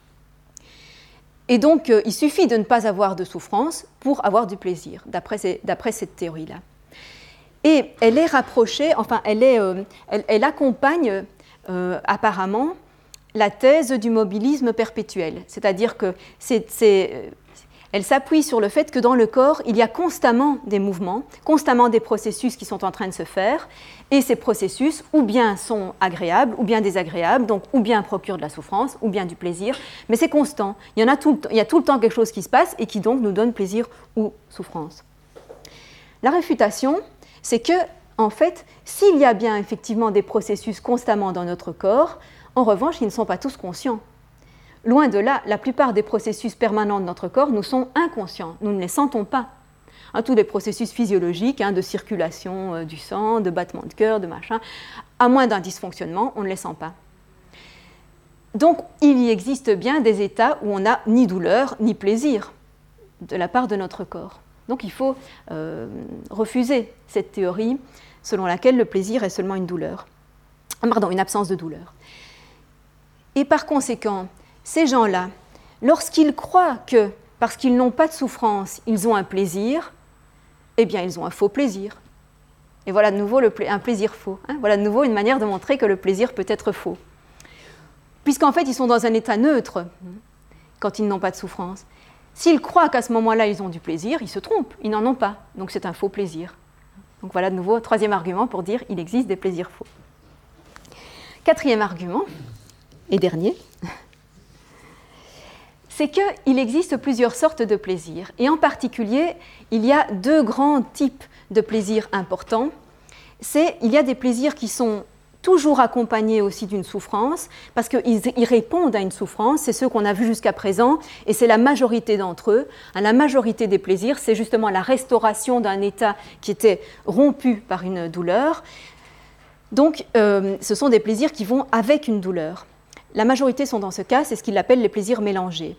S1: Et donc, euh, il suffit de ne pas avoir de souffrance pour avoir du plaisir, d'après, d'après cette théorie-là. Et elle est rapprochée, enfin, elle, est, euh, elle, elle accompagne euh, apparemment la thèse du mobilisme perpétuel, c'est-à-dire que c'est, c'est, elle s'appuie sur le fait que dans le corps, il y a constamment des mouvements, constamment des processus qui sont en train de se faire, et ces processus ou bien sont agréables, ou bien désagréables, donc ou bien procurent de la souffrance, ou bien du plaisir, mais c'est constant. Il y en a tout le temps, il y a tout le temps quelque chose qui se passe et qui donc nous donne plaisir ou souffrance. La réfutation, c'est que, en fait, s'il y a bien effectivement des processus constamment dans notre corps, en revanche, ils ne sont pas tous conscients. Loin de là, la plupart des processus permanents de notre corps nous sont inconscients, nous ne les sentons pas. Hein, tous les processus physiologiques, hein, de circulation euh, du sang, de battement de cœur, de machin, à moins d'un dysfonctionnement, on ne les sent pas. Donc, il y existe bien des états où on n'a ni douleur ni plaisir de la part de notre corps. Donc, il faut euh, refuser cette théorie selon laquelle le plaisir est seulement une douleur. Pardon, une absence de douleur. Et par conséquent, ces gens-là, lorsqu'ils croient que, parce qu'ils n'ont pas de souffrance, ils ont un plaisir, eh bien, ils ont un faux plaisir. Et voilà de nouveau le pla- un plaisir faux. Hein. Voilà de nouveau une manière de montrer que le plaisir peut être faux. Puisqu'en fait, ils sont dans un état neutre quand ils n'ont pas de souffrance. S'ils croient qu'à ce moment-là, ils ont du plaisir, ils se trompent, ils n'en ont pas. Donc, c'est un faux plaisir. Donc, voilà de nouveau, troisième argument pour dire qu'il existe des plaisirs faux. Quatrième argument, et dernier, c'est qu'il existe plusieurs sortes de plaisirs. Et en particulier, il y a deux grands types de plaisirs importants. C'est, il y a des plaisirs qui sont toujours accompagnés aussi d'une souffrance, parce qu'ils ils répondent à une souffrance, c'est ceux qu'on a vus jusqu'à présent, et c'est la majorité d'entre eux. La majorité des plaisirs, c'est justement la restauration d'un état qui était rompu par une douleur. Donc, euh, ce sont des plaisirs qui vont avec une douleur. La majorité sont dans ce cas, c'est ce qu'il appelle les plaisirs mélangés.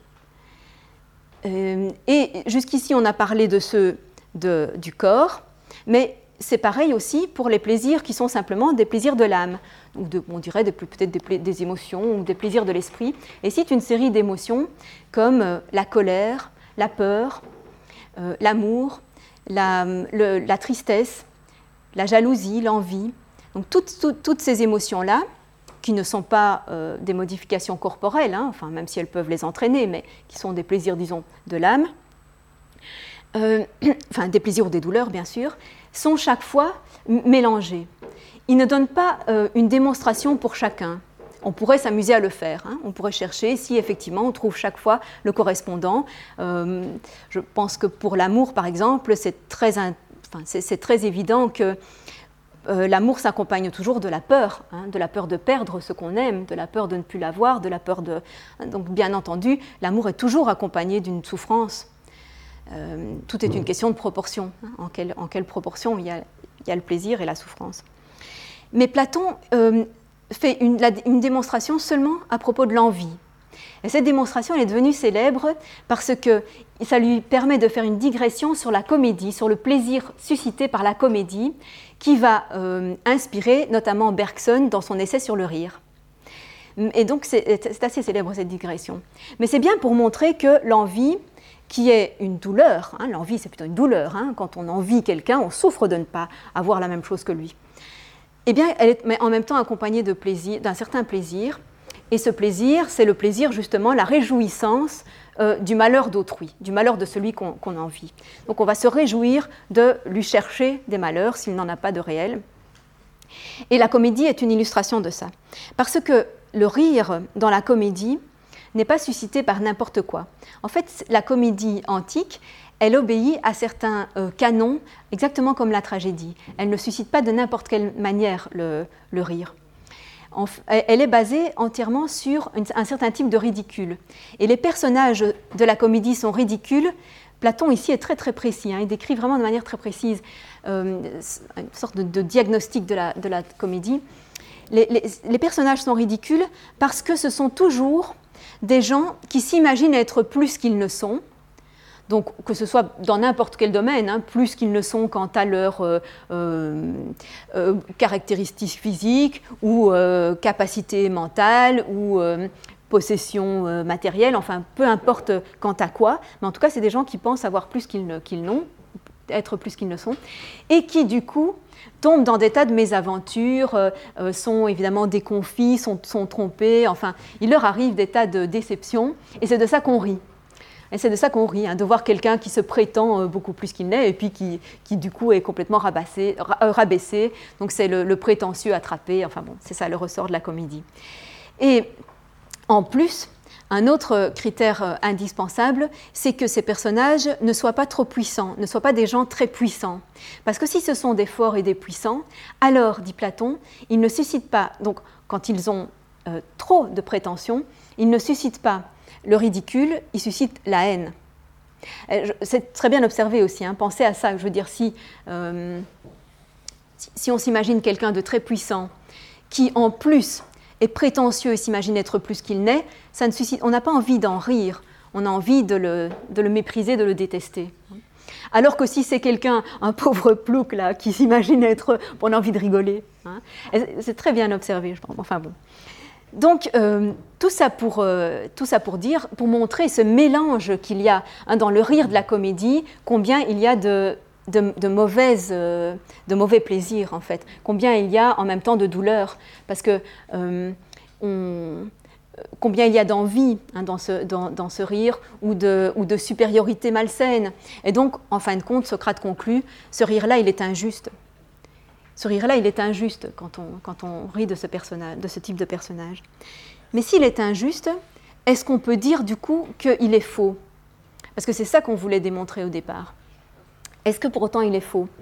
S1: Euh, et jusqu'ici, on a parlé de ceux de, du corps, mais c'est pareil aussi pour les plaisirs qui sont simplement des plaisirs de l'âme, ou de, on dirait des, peut-être des, pla- des émotions ou des plaisirs de l'esprit. Et c'est une série d'émotions comme euh, la colère, la peur, euh, l'amour, la, le, la tristesse, la jalousie, l'envie. Donc toutes, toutes, toutes ces émotions-là, qui ne sont pas euh, des modifications corporelles, hein, enfin, même si elles peuvent les entraîner, mais qui sont des plaisirs, disons, de l'âme, euh, enfin des plaisirs ou des douleurs, bien sûr, sont chaque fois m- mélangés. Ils ne donnent pas euh, une démonstration pour chacun. On pourrait s'amuser à le faire. Hein. On pourrait chercher si effectivement on trouve chaque fois le correspondant. Euh, je pense que pour l'amour, par exemple, c'est très, in... enfin, c'est, c'est très évident que Euh, l'amour s'accompagne toujours de la peur, hein, de la peur de perdre ce qu'on aime, de la peur de ne plus l'avoir, de la peur de... Donc, bien entendu, l'amour est toujours accompagné d'une souffrance. Euh, tout est une question de proportion. Hein, en, quelle, en quelle proportion il y, a, il y a le plaisir et la souffrance. Mais Platon euh, fait une, la, une démonstration seulement à propos de l'envie. Et cette démonstration elle est devenue célèbre parce que ça lui permet de faire une digression sur la comédie, sur le plaisir suscité par la comédie, qui va euh, inspirer notamment Bergson dans son essai sur le rire. Et donc c'est, c'est assez célèbre cette digression. Mais c'est bien pour montrer que l'envie, qui est une douleur, hein, l'envie c'est plutôt une douleur, hein, quand on envie quelqu'un, on souffre de ne pas avoir la même chose que lui. Eh bien, elle est mais en même temps accompagnée de plaisir, d'un certain plaisir. Et ce plaisir, c'est le plaisir, justement, la réjouissance euh, du malheur d'autrui, du malheur de celui qu'on, qu'on envie. Donc on va se réjouir de lui chercher des malheurs s'il n'en a pas de réels. Et la comédie est une illustration de ça. Parce que le rire dans la comédie n'est pas suscité par n'importe quoi. En fait, la comédie antique, elle obéit à certains euh, canons, exactement comme la tragédie. Elle ne suscite pas de n'importe quelle manière le, le rire. Elle est basée entièrement sur un certain type de ridicule. Et les personnages de la comédie sont ridicules. Platon, ici, est très très précis. Hein. Il décrit vraiment de manière très précise euh, une sorte de, de diagnostic de la, de la comédie. Les, les, les personnages sont ridicules parce que ce sont toujours des gens qui s'imaginent être plus qu'ils ne sont. Donc, que ce soit dans n'importe quel domaine, hein, plus qu'ils ne sont quant à leurs euh, euh, euh, caractéristiques physiques ou euh, capacités mentales ou, euh, possession euh, matérielle, enfin peu importe quant à quoi, mais en tout cas c'est des gens qui pensent avoir plus qu'ils, ne, qu'ils n'ont, être plus qu'ils ne sont, et qui du coup tombent dans des tas de mésaventures, euh, euh, sont évidemment déconfits, sont, sont trompés, enfin il leur arrive des tas de déceptions, et c'est de ça qu'on rit. Et c'est de ça qu'on rit, hein, de voir quelqu'un qui se prétend beaucoup plus qu'il n'est et puis qui, qui du coup est complètement rabaissé, rabaissé. Donc c'est le, le prétentieux attrapé, enfin bon, c'est ça le ressort de la comédie. Et en plus, un autre critère indispensable, c'est que ces personnages ne soient pas trop puissants, ne soient pas des gens très puissants. Parce que si ce sont des forts et des puissants, alors, dit Platon, ils ne suscitent pas, donc quand ils ont euh, trop de prétentions, ils ne suscitent pas le ridicule, il suscite la haine. C'est très bien observé aussi, hein. Pensez à ça, je veux dire, si, euh, si on s'imagine quelqu'un de très puissant, qui en plus est prétentieux et s'imagine être plus qu'il n'est, ça ne suscite, on n'a pas envie d'en rire, on a envie de le, de le mépriser, de le détester. Alors que si c'est quelqu'un, un pauvre plouc là, qui s'imagine être, on a envie de rigoler. Hein. C'est très bien observé, je pense, enfin bon. Donc, euh, tout, ça pour, euh, tout ça pour dire, pour montrer ce mélange qu'il y a hein, dans le rire de la comédie, combien il y a de, de, de, mauvaises, euh, de mauvais plaisirs, en fait, combien il y a en même temps de douleur, parce que euh, on, combien il y a d'envie hein, dans, ce, dans, dans ce rire, ou de, ou de supériorité malsaine. Et donc, en fin de compte, Socrate conclut, ce rire-là, il est injuste. Ce rire-là, il est injuste quand on, quand on rit de ce, personnage, de ce type de personnage. Mais s'il est injuste, est-ce qu'on peut dire du coup qu'il est faux? Parce que c'est ça qu'on voulait démontrer au départ. Est-ce que pour autant il est faux?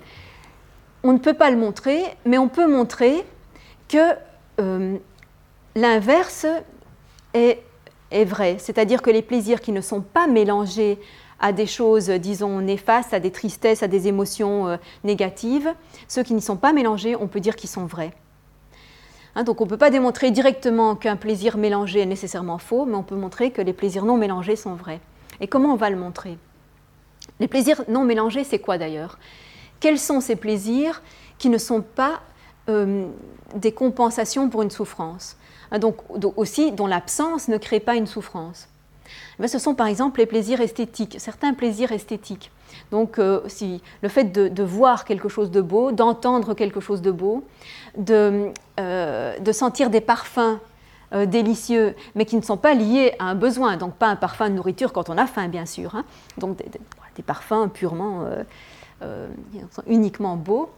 S1: On ne peut pas le montrer, mais on peut montrer que euh, l'inverse est, est vrai. C'est-à-dire que les plaisirs qui ne sont pas mélangés à des choses, disons, néfastes, à des tristesses, à des émotions euh, négatives, ceux qui n'y sont pas mélangés, on peut dire qu'ils sont vrais. Hein, donc on ne peut pas démontrer directement qu'un plaisir mélangé est nécessairement faux, mais on peut montrer que les plaisirs non mélangés sont vrais. Et comment on va le montrer? Les plaisirs non mélangés, c'est quoi d'ailleurs? Quels sont ces plaisirs qui ne sont pas euh, des compensations pour une souffrance? Hein, donc, donc aussi, dont l'absence ne crée pas une souffrance. Mais ce sont par exemple les plaisirs esthétiques, certains plaisirs esthétiques. Donc euh, si, le fait de, de voir quelque chose de beau, d'entendre quelque chose de beau, de, euh, de sentir des parfums euh, délicieux, mais qui ne sont pas liés à un besoin, donc pas un parfum de nourriture quand on a faim bien sûr, hein. Donc des, des, des parfums purement, euh, euh, uniquement beaux,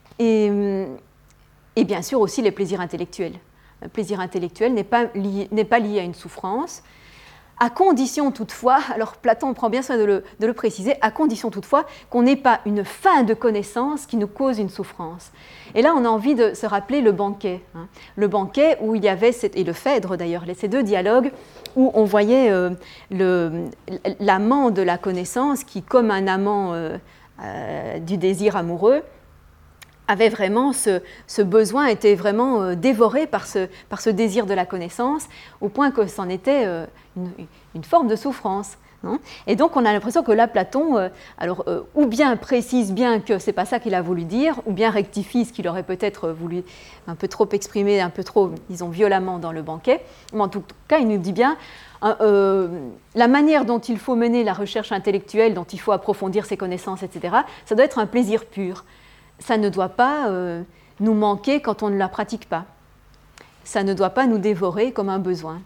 S1: et, et bien sûr aussi les plaisirs intellectuels. Le plaisir intellectuel n'est pas lié, n'est pas lié à une souffrance, à condition toutefois, alors Platon prend bien soin de le, de le préciser, à condition toutefois qu'on n'ait pas une faim de connaissance qui nous cause une souffrance. Et là, on a envie de se rappeler le banquet. Hein. Le banquet où il y avait, et le Phèdre d'ailleurs, ces deux dialogues où on voyait euh, le, l'amant de la connaissance qui, comme un amant euh, euh, du désir amoureux, avait vraiment ce, ce besoin, était vraiment euh, dévoré par ce, par ce désir de la connaissance, au point que c'en était euh, une, une forme de souffrance. Non? Et donc on a l'impression que là, Platon, euh, alors, euh, ou bien précise bien que ce n'est pas ça qu'il a voulu dire, ou bien rectifie ce qu'il aurait peut-être voulu un peu trop exprimer, un peu trop, disons, violemment dans le banquet. Mais en tout cas, il nous dit bien euh, la manière dont il faut mener la recherche intellectuelle, dont il faut approfondir ses connaissances, et cetera, ça doit être un plaisir pur. Ça ne doit pas euh, nous manquer quand on ne la pratique pas. Ça ne doit pas nous dévorer comme un besoin.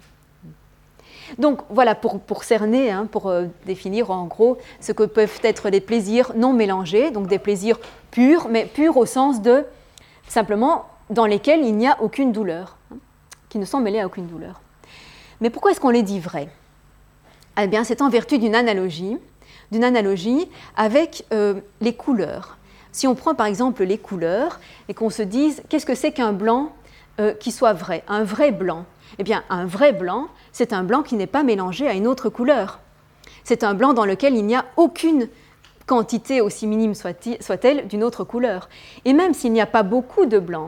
S1: Donc voilà, pour, pour cerner, hein, pour euh, définir en gros ce que peuvent être les plaisirs non mélangés, donc des plaisirs purs, mais purs au sens de simplement dans lesquels il n'y a aucune douleur, hein, qui ne sont mêlés à aucune douleur. Mais pourquoi est-ce qu'on les dit vrais? Eh bien, c'est en vertu d'une analogie, d'une analogie avec euh, les couleurs. Si on prend par exemple les couleurs et qu'on se dise qu'est-ce que c'est qu'un blanc euh, qui soit vrai, un vrai blanc? Eh bien, un vrai blanc, c'est un blanc qui n'est pas mélangé à une autre couleur. C'est un blanc dans lequel il n'y a aucune quantité, aussi minime soit-elle, d'une autre couleur. Et même s'il n'y a pas beaucoup de blanc,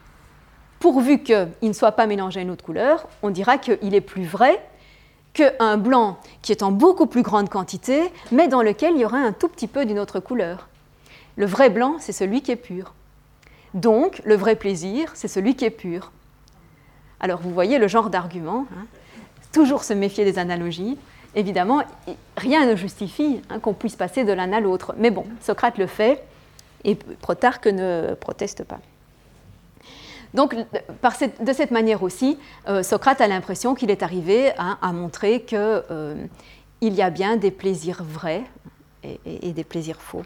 S1: pourvu qu'il ne soit pas mélangé à une autre couleur, on dira qu'il est plus vrai qu'un blanc qui est en beaucoup plus grande quantité, mais dans lequel il y aura un tout petit peu d'une autre couleur. Le vrai blanc, c'est celui qui est pur. Donc, le vrai plaisir, c'est celui qui est pur. Alors, vous voyez le genre d'argument. Hein. toujours se méfier des analogies. Évidemment, rien ne justifie hein, qu'on puisse passer de l'un à l'autre. Mais bon, Socrate le fait, et Protarque ne proteste pas. Donc, par cette, de cette manière aussi, euh, Socrate a l'impression qu'il est arrivé hein, à montrer qu'il euh, y a bien des plaisirs vrais et, et, et des plaisirs faux.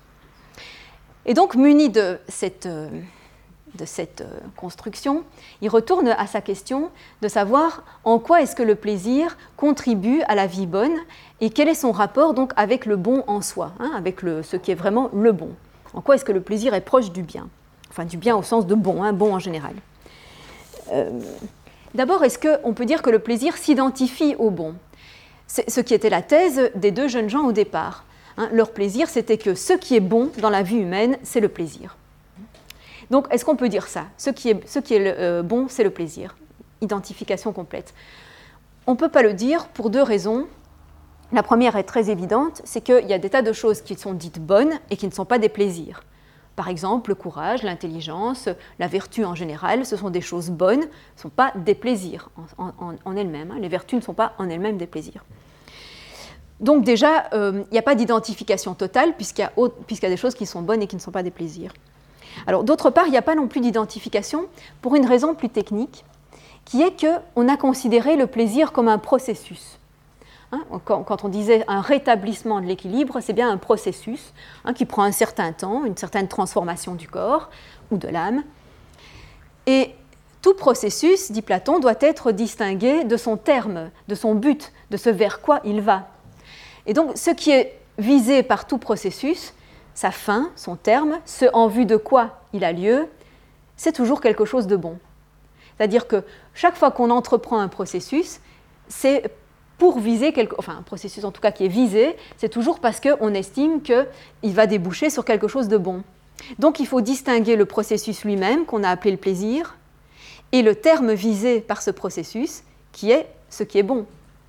S1: Et donc, muni de cette, euh, de cette euh, construction, il retourne à sa question de savoir en quoi est-ce que le plaisir contribue à la vie bonne et quel est son rapport donc avec le bon en soi, hein, avec le, ce qui est vraiment le bon. En quoi est-ce que le plaisir est proche du bien ? Enfin, du bien au sens de bon, hein, bon en général. Euh, d'abord, est-ce qu'on peut dire que le plaisir s'identifie au bon ? C'est ce qui était la thèse des deux jeunes gens au départ. Hein, leur plaisir, c'était que ce qui est bon dans la vie humaine, c'est le plaisir. Donc, est-ce qu'on peut dire ça ? Ce qui est, ce qui est le, euh, bon, c'est le plaisir. Identification complète. On ne peut pas le dire pour deux raisons. La première est très évidente, c'est qu'il y a des tas de choses qui sont dites bonnes et qui ne sont pas des plaisirs. Par exemple, le courage, l'intelligence, la vertu en général, ce sont des choses bonnes, ce ne sont pas des plaisirs en, en, en elles-mêmes. Les vertus ne sont pas en elles-mêmes des plaisirs. Donc déjà, il euh, n'y a pas d'identification totale puisqu'il y a, puisqu'il y a des choses qui sont bonnes et qui ne sont pas des plaisirs. Alors d'autre part, il n'y a pas non plus d'identification pour une raison plus technique, qui est qu'on a considéré le plaisir comme un processus. Hein, quand, quand on disait un rétablissement de l'équilibre, c'est bien un processus hein, qui prend un certain temps, une certaine transformation du corps ou de l'âme. Et tout processus, dit Platon, doit être distingué de son terme, de son but, de ce vers quoi il va. Et donc, ce qui est visé par tout processus, sa fin, son terme, ce en vue de quoi il a lieu, c'est toujours quelque chose de bon. C'est-à-dire que chaque fois qu'on entreprend un processus, c'est pour viser, quelque, enfin un processus en tout cas qui est visé, c'est toujours parce qu'on estime qu'il va déboucher sur quelque chose de bon. Donc il faut distinguer le processus lui-même, qu'on a appelé le plaisir, et le terme visé par ce processus, qui est ce qui est bon.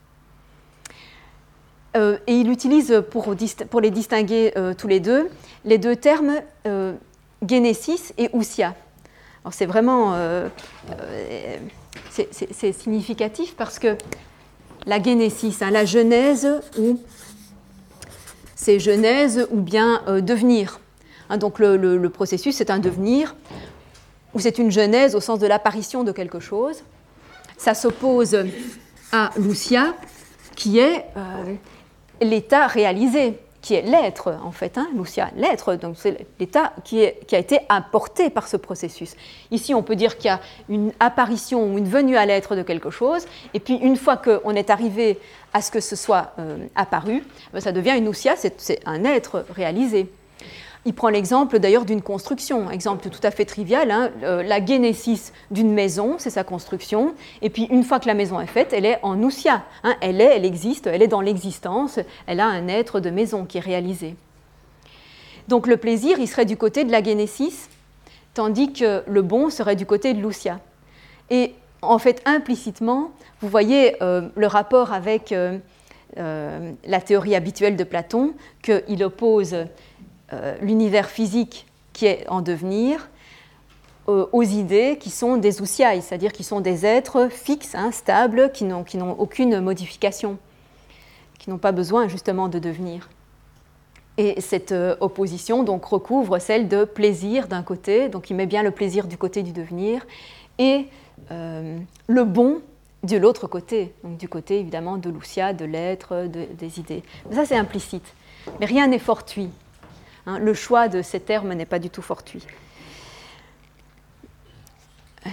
S1: Euh, et il utilise, pour, pour les distinguer euh, tous les deux, les deux termes euh, génésis et ousia. Alors c'est vraiment euh, euh, c'est, c'est, c'est significatif parce que la génésis, hein, la genèse, ou c'est genèse ou bien euh, devenir. Hein, donc le, le, le processus, c'est un devenir, ou c'est une genèse au sens de l'apparition de quelque chose. Ça s'oppose à l'ousia, qui est euh, l'état réalisé, qui est l'être, en fait, hein, l'ousia, l'être, donc c'est l'état qui, est, qui a été apporté par ce processus. Ici, on peut dire qu'il y a une apparition ou une venue à l'être de quelque chose, et puis une fois qu'on est arrivé à ce que ce soit euh, apparu, ben, ça devient une ousia, c'est, c'est un être réalisé. Il prend l'exemple d'ailleurs d'une construction, exemple tout à fait trivial, hein, euh, la génésis d'une maison, c'est sa construction, et puis une fois que la maison est faite, elle est en ousia, hein, elle est, elle existe, elle est dans l'existence, elle a un être de maison qui est réalisé. Donc le plaisir, il serait du côté de la génésis, tandis que le bon serait du côté de l'ousia. Et en fait, implicitement, vous voyez euh, le rapport avec euh, euh, la théorie habituelle de Platon, qu'il oppose Euh, l'univers physique qui est en devenir euh, aux idées qui sont des ousiai, c'est-à-dire qui sont des êtres fixes, hein, stables, qui n'ont, qui n'ont aucune modification, qui n'ont pas besoin justement de devenir. Et cette euh, opposition donc, recouvre celle de plaisir d'un côté, donc il met bien le plaisir du côté du devenir, et euh, le bon de l'autre côté, donc du côté évidemment de l'ousia, de l'être, de, des idées. Mais ça c'est implicite, mais rien n'est fortuit. Hein, le choix de ces termes n'est pas du tout fortuit. Euh,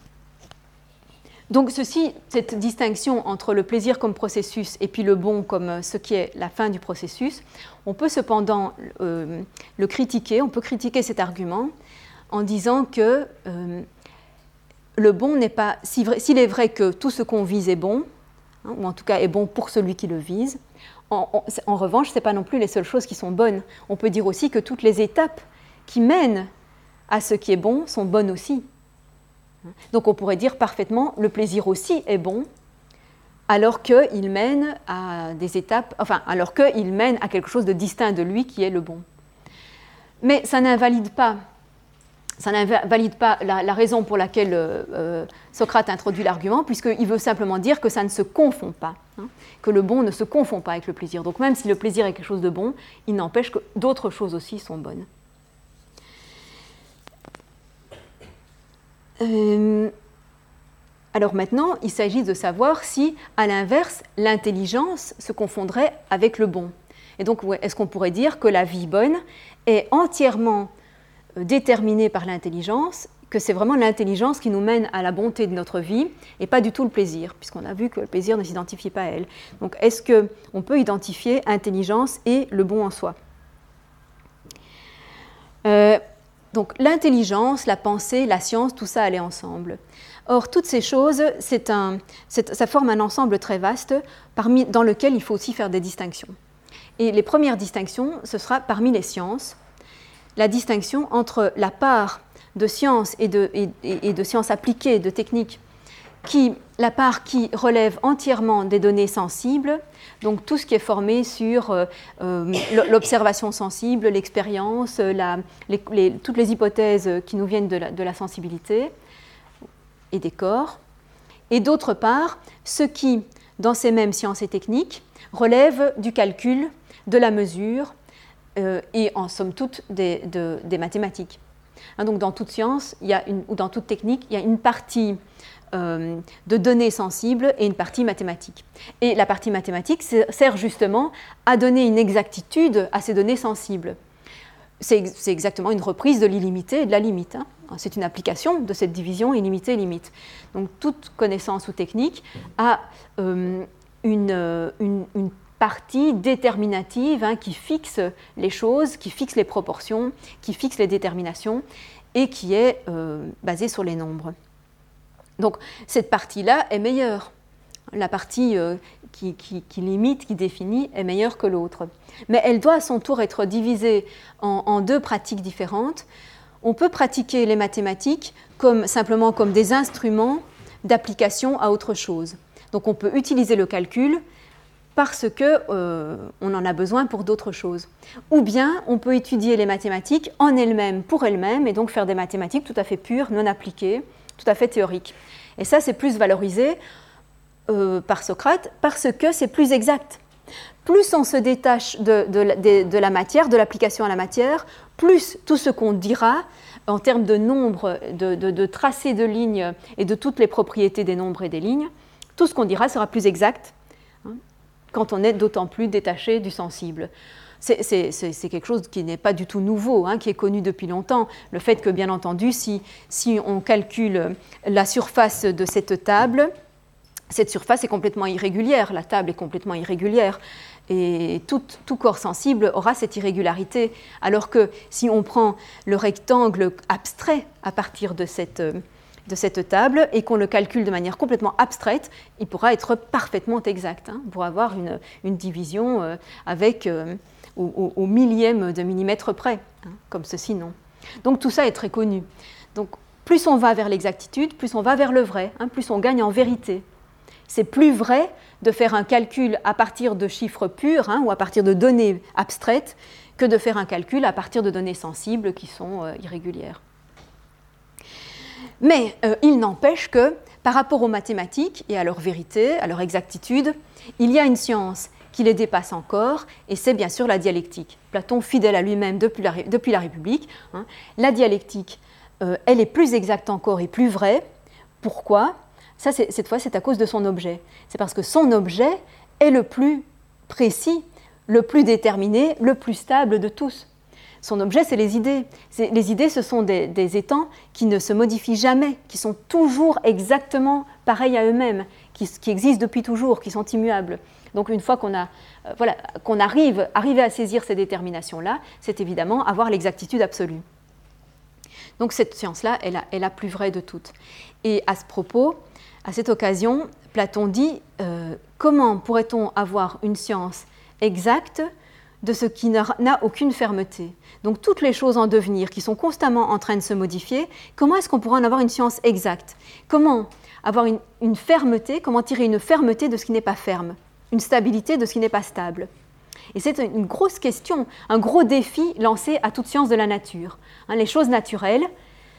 S1: donc ceci, cette distinction entre le plaisir comme processus et puis le bon comme ce qui est la fin du processus, on peut cependant euh, le critiquer, on peut critiquer cet argument en disant que euh, le bon n'est pas, si vrai, s'il est vrai que tout ce qu'on vise est bon, hein, ou en tout cas est bon pour celui qui le vise, En, en, en revanche, ce n'est pas non plus les seules choses qui sont bonnes. On peut dire aussi que toutes les étapes qui mènent à ce qui est bon sont bonnes aussi. Donc on pourrait dire parfaitement, le plaisir aussi est bon, alors qu'il mène à des étapes, enfin, alors qu'il mène à quelque chose de distinct de lui qui est le bon. Mais ça n'invalide pas ça n'invalide pas la, la raison pour laquelle euh, Socrate introduit l'argument, puisqu'il veut simplement dire que ça ne se confond pas, hein, que le bon ne se confond pas avec le plaisir. Donc même si le plaisir est quelque chose de bon, il n'empêche que d'autres choses aussi sont bonnes. Euh, alors maintenant, il s'agit de savoir si, à l'inverse, l'intelligence se confondrait avec le bon. Et donc, est-ce qu'on pourrait dire que la vie bonne est entièrement déterminée par l'intelligence, que c'est vraiment l'intelligence qui nous mène à la bonté de notre vie et pas du tout le plaisir, puisqu'on a vu que le plaisir ne s'identifie pas à elle. Donc, est-ce qu'on peut identifier intelligence et le bon en soi ? euh, Donc, l'intelligence, la pensée, la science, tout ça allait ensemble. Or, toutes ces choses, c'est un, c'est, ça forme un ensemble très vaste parmi, dans lequel il faut aussi faire des distinctions. Et les premières distinctions, ce sera parmi les sciences, la distinction entre la part de sciences et de, et, et de sciences appliquées, de techniques, qui, la part qui relève entièrement des données sensibles, donc tout ce qui est formé sur euh, euh, l'observation sensible, l'expérience, la, les, les, toutes les hypothèses qui nous viennent de la, de la sensibilité et des corps, et d'autre part, ce qui, dans ces mêmes sciences et techniques, relève du calcul, de la mesure, Euh, et en somme toute des, de, des mathématiques. Hein, donc dans toute science, il y a une, ou dans toute technique, il y a une partie euh, de données sensibles et une partie mathématique. Et la partie mathématique sert justement à donner une exactitude à ces données sensibles. C'est, c'est exactement une reprise de l'illimité et de la limite. Hein. C'est une application de cette division illimité-limite. Donc toute connaissance ou technique a euh, une, une, une partie déterminative hein, qui fixe les choses, qui fixe les proportions, qui fixe les déterminations et qui est euh, basée sur les nombres. Donc cette partie-là est meilleure. La partie euh, qui, qui, qui limite, qui définit, est meilleure que l'autre. Mais elle doit à son tour être divisée en, en deux pratiques différentes. On peut pratiquer les mathématiques comme, simplement comme des instruments d'application à autre chose. Donc on peut utiliser le calcul parce qu'on euh, en a besoin pour d'autres choses. Ou bien on peut étudier les mathématiques en elles-mêmes, pour elles-mêmes, et donc faire des mathématiques tout à fait pures, non appliquées, tout à fait théoriques. Et ça, c'est plus valorisé euh, par Socrate parce que c'est plus exact. Plus on se détache de, de, de, de la matière, de l'application à la matière, plus tout ce qu'on dira en termes de nombre, de, de, de tracés de lignes et de toutes les propriétés des nombres et des lignes, tout ce qu'on dira sera plus exact quand on est d'autant plus détaché du sensible. C'est, c'est, c'est, c'est quelque chose qui n'est pas du tout nouveau, hein, qui est connu depuis longtemps. Le fait que, bien entendu, si, si on calcule la surface de cette table, cette surface est complètement irrégulière, la table est complètement irrégulière, et tout, tout corps sensible aura cette irrégularité, alors que si on prend le rectangle abstrait à partir de cette... de cette table et qu'on le calcule de manière complètement abstraite, il pourra être parfaitement exact, hein, pour avoir une, une division euh, avec, euh, au, au millième de millimètre près, hein, comme ceci, non. Donc tout ça est très connu. Donc plus on va vers l'exactitude, plus on va vers le vrai, hein, plus on gagne en vérité. C'est plus vrai de faire un calcul à partir de chiffres purs, hein, ou à partir de données abstraites que de faire un calcul à partir de données sensibles qui sont euh, irrégulières. Mais euh, il n'empêche que, par rapport aux mathématiques et à leur vérité, à leur exactitude, il y a une science qui les dépasse encore, et c'est bien sûr la dialectique. Platon, fidèle à lui-même depuis la, depuis la République, hein, la dialectique, euh, elle est plus exacte encore et plus vraie. Pourquoi ? Ça, c'est, cette fois, c'est à cause de son objet. C'est parce que son objet est le plus précis, le plus déterminé, le plus stable de tous. Son objet, c'est les idées. C'est, les idées, ce sont des, des étangs qui ne se modifient jamais, qui sont toujours exactement pareils à eux-mêmes, qui, qui existent depuis toujours, qui sont immuables. Donc une fois qu'on, a, euh, voilà, qu'on arrive, arrive à saisir ces déterminations-là, c'est évidemment avoir l'exactitude absolue. Donc cette science-là est la, est la plus vraie de toutes. Et à ce propos, à cette occasion, Platon dit euh, comment pourrait-on avoir une science exacte de ce qui n'a aucune fermeté. Donc toutes les choses en devenir qui sont constamment en train de se modifier, comment est-ce qu'on pourrait en avoir une science exacte ? Comment avoir une, une fermeté, comment tirer une fermeté de ce qui n'est pas ferme, une stabilité de ce qui n'est pas stable ? Et c'est une grosse question, un gros défi lancé à toute science de la nature. Hein, les choses naturelles,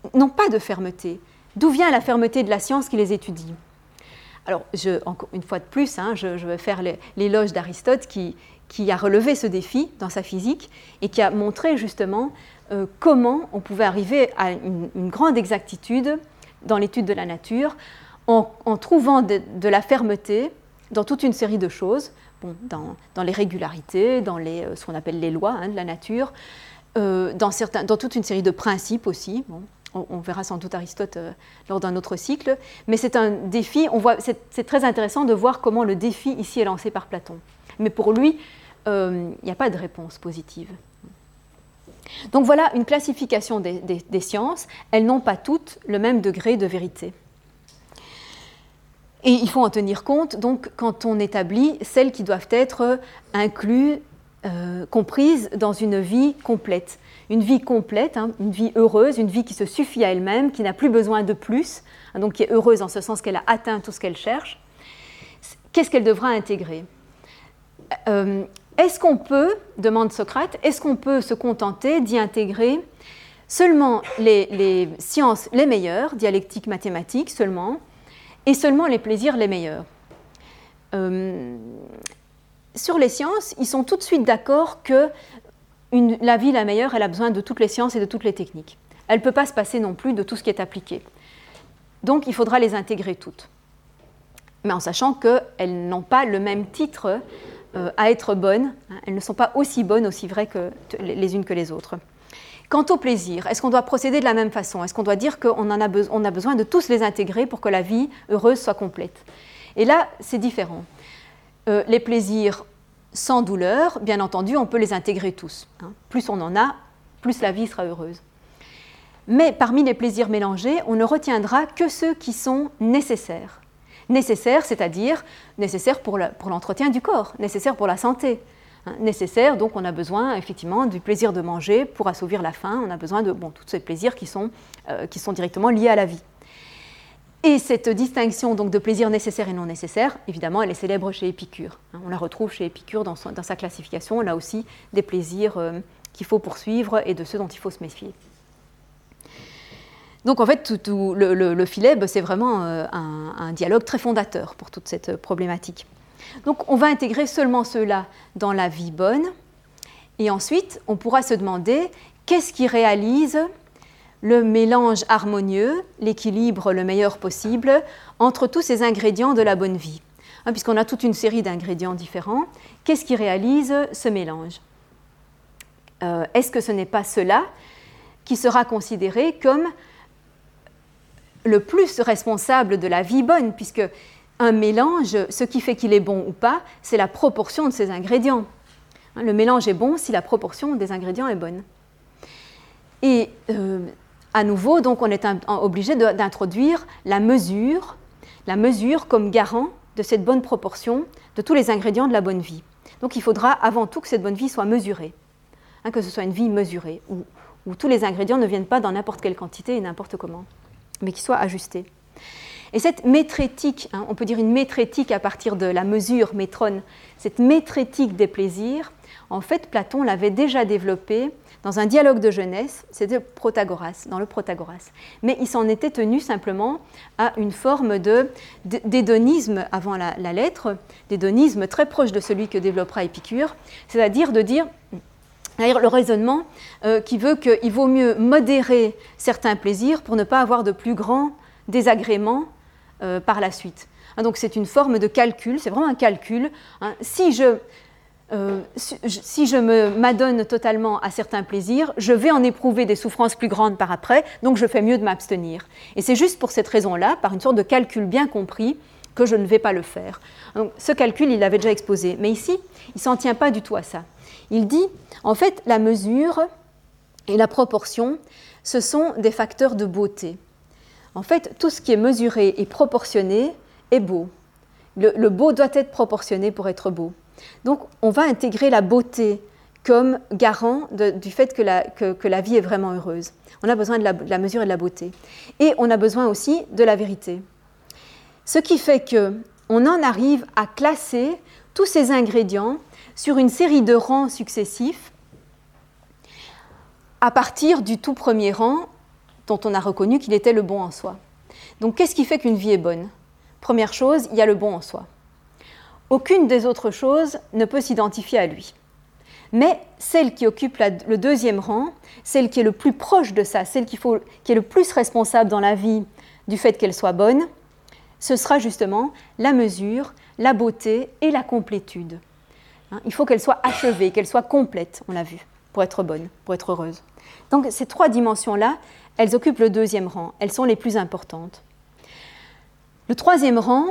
S1: n'ont pas de fermeté. D'où vient la fermeté de la science qui les étudie? Alors, je, encore une fois de plus, hein, je, je vais faire l'éloge d'Aristote qui, qui a relevé ce défi dans sa physique et qui a montré justement euh, comment on pouvait arriver à une, une grande exactitude dans l'étude de la nature en, en trouvant de, de la fermeté dans toute une série de choses, bon, dans, dans les régularités, dans les, ce qu'on appelle les lois hein, de la nature, euh, dans, certains, dans toute une série de principes aussi. Bon, on, on verra sans doute Aristote euh, lors d'un autre cycle, mais c'est un défi, on voit, c'est, c'est très intéressant de voir comment le défi ici est lancé par Platon. Mais pour lui, euh, il n'y a pas de réponse positive. Donc voilà une classification des, des, des sciences. Elles n'ont pas toutes le même degré de vérité. Et il faut en tenir compte donc, quand on établit celles qui doivent être incluses, euh, comprises dans une vie complète. Une vie complète, hein, une vie heureuse, une vie qui se suffit à elle-même, qui n'a plus besoin de plus, hein, donc qui est heureuse en ce sens qu'elle a atteint tout ce qu'elle cherche. Qu'est-ce qu'elle devra intégrer ? euh, Est-ce qu'on peut, demande Socrate, est-ce qu'on peut se contenter d'y intégrer seulement les, les sciences les meilleures, dialectique, mathématiques seulement, et seulement les plaisirs les meilleurs. Euh, sur les sciences, ils sont tout de suite d'accord que une, la vie la meilleure, elle a besoin de toutes les sciences et de toutes les techniques. Elle ne peut pas se passer non plus de tout ce qui est appliqué. Donc, il faudra les intégrer toutes. Mais en sachant qu'elles n'ont pas le même titre euh, à être bonnes, hein, elles ne sont pas aussi bonnes, aussi vraies que les unes que les autres. Quant au plaisir, est-ce qu'on doit procéder de la même façon? Est-ce qu'on doit dire qu'on en a, be- on a besoin de tous les intégrer pour que la vie heureuse soit complète? Et là, c'est différent. Euh, les plaisirs sans douleur, bien entendu, on peut les intégrer tous. Hein. Plus on en a, plus la vie sera heureuse. Mais parmi les plaisirs mélangés, on ne retiendra que ceux qui sont nécessaires. Nécessaires, c'est-à-dire nécessaires pour, la, pour l'entretien du corps, nécessaires pour la santé. Hein, nécessaire, donc on a besoin effectivement du plaisir de manger pour assouvir la faim, on a besoin de bon, tous ces plaisirs qui sont, euh, qui sont directement liés à la vie. Et cette distinction donc, de plaisir nécessaire et non nécessaire, évidemment, elle est célèbre chez Épicure. Hein, on la retrouve chez Épicure dans, son, dans sa classification, là aussi des plaisirs euh, qu'il faut poursuivre et de ceux dont il faut se méfier. Donc en fait, tout, tout, le, le, le Philèbe, c'est vraiment euh, un, un dialogue très fondateur pour toute cette problématique. Donc on va intégrer seulement ceux-là dans la vie bonne, et ensuite on pourra se demander qu'est-ce qui réalise le mélange harmonieux, l'équilibre le meilleur possible entre tous ces ingrédients de la bonne vie. Hein, puisqu'on a toute une série d'ingrédients différents, qu'est-ce qui réalise ce mélange ? euh, Est-ce que ce n'est pas cela qui sera considéré comme le plus responsable de la vie bonne, puisque un mélange, ce qui fait qu'il est bon ou pas, c'est la proportion de ces ingrédients. Le mélange est bon si la proportion des ingrédients est bonne. Et euh, à nouveau, donc, on est un, obligé de, d'introduire la mesure, la mesure comme garant de cette bonne proportion de tous les ingrédients de la bonne vie. Donc il faudra avant tout que cette bonne vie soit mesurée, hein, que ce soit une vie mesurée, où, où tous les ingrédients ne viennent pas dans n'importe quelle quantité et n'importe comment, mais qui soient ajustés. Et cette métrétique, hein, on peut dire une métrétique à partir de la mesure métrone, cette métrétique des plaisirs, en fait, Platon l'avait déjà développée dans un dialogue de jeunesse, c'était Protagoras, dans le Protagoras. Mais il s'en était tenu simplement à une forme de, d'hédonisme avant la, la lettre, d'hédonisme très proche de celui que développera Épicure, c'est-à-dire de dire, c'est-à-dire le raisonnement euh, qui veut qu'il vaut mieux modérer certains plaisirs pour ne pas avoir de plus grands désagréments euh, par la suite. Hein, donc c'est une forme de calcul, c'est vraiment un calcul. Hein. Si je... Euh, si je me, m'adonne totalement à certains plaisirs, je vais en éprouver des souffrances plus grandes par après, donc je fais mieux de m'abstenir. Et c'est juste pour cette raison-là, par une sorte de calcul bien compris, que je ne vais pas le faire. Donc, ce calcul, il l'avait déjà exposé. Mais ici, il ne s'en tient pas du tout à ça. Il dit, en fait, la mesure et la proportion, ce sont des facteurs de beauté. En fait, tout ce qui est mesuré et proportionné est beau. Le, le beau doit être proportionné pour être beau. Donc, on va intégrer la beauté comme garant de, du fait que la, que, que la vie est vraiment heureuse. On a besoin de la, de la mesure et de la beauté. Et on a besoin aussi de la vérité. Ce qui fait qu'on en arrive à classer tous ces ingrédients sur une série de rangs successifs à partir du tout premier rang dont on a reconnu qu'il était le bon en soi. Donc qu'est-ce qui fait qu'une vie est bonne? Première chose, il y a le bon en soi. Aucune des autres choses ne peut s'identifier à lui. Mais celle qui occupe la, le deuxième rang, celle qui est le plus proche de ça, celle qui, faut, qui est le plus responsable dans la vie du fait qu'elle soit bonne, ce sera justement la mesure, la beauté et la complétude. Hein, il faut qu'elle soit achevée, qu'elle soit complète, on l'a vu, pour être bonne, pour être heureuse. Donc ces trois dimensions-là, elles occupent le deuxième rang, elles sont les plus importantes. Le troisième rang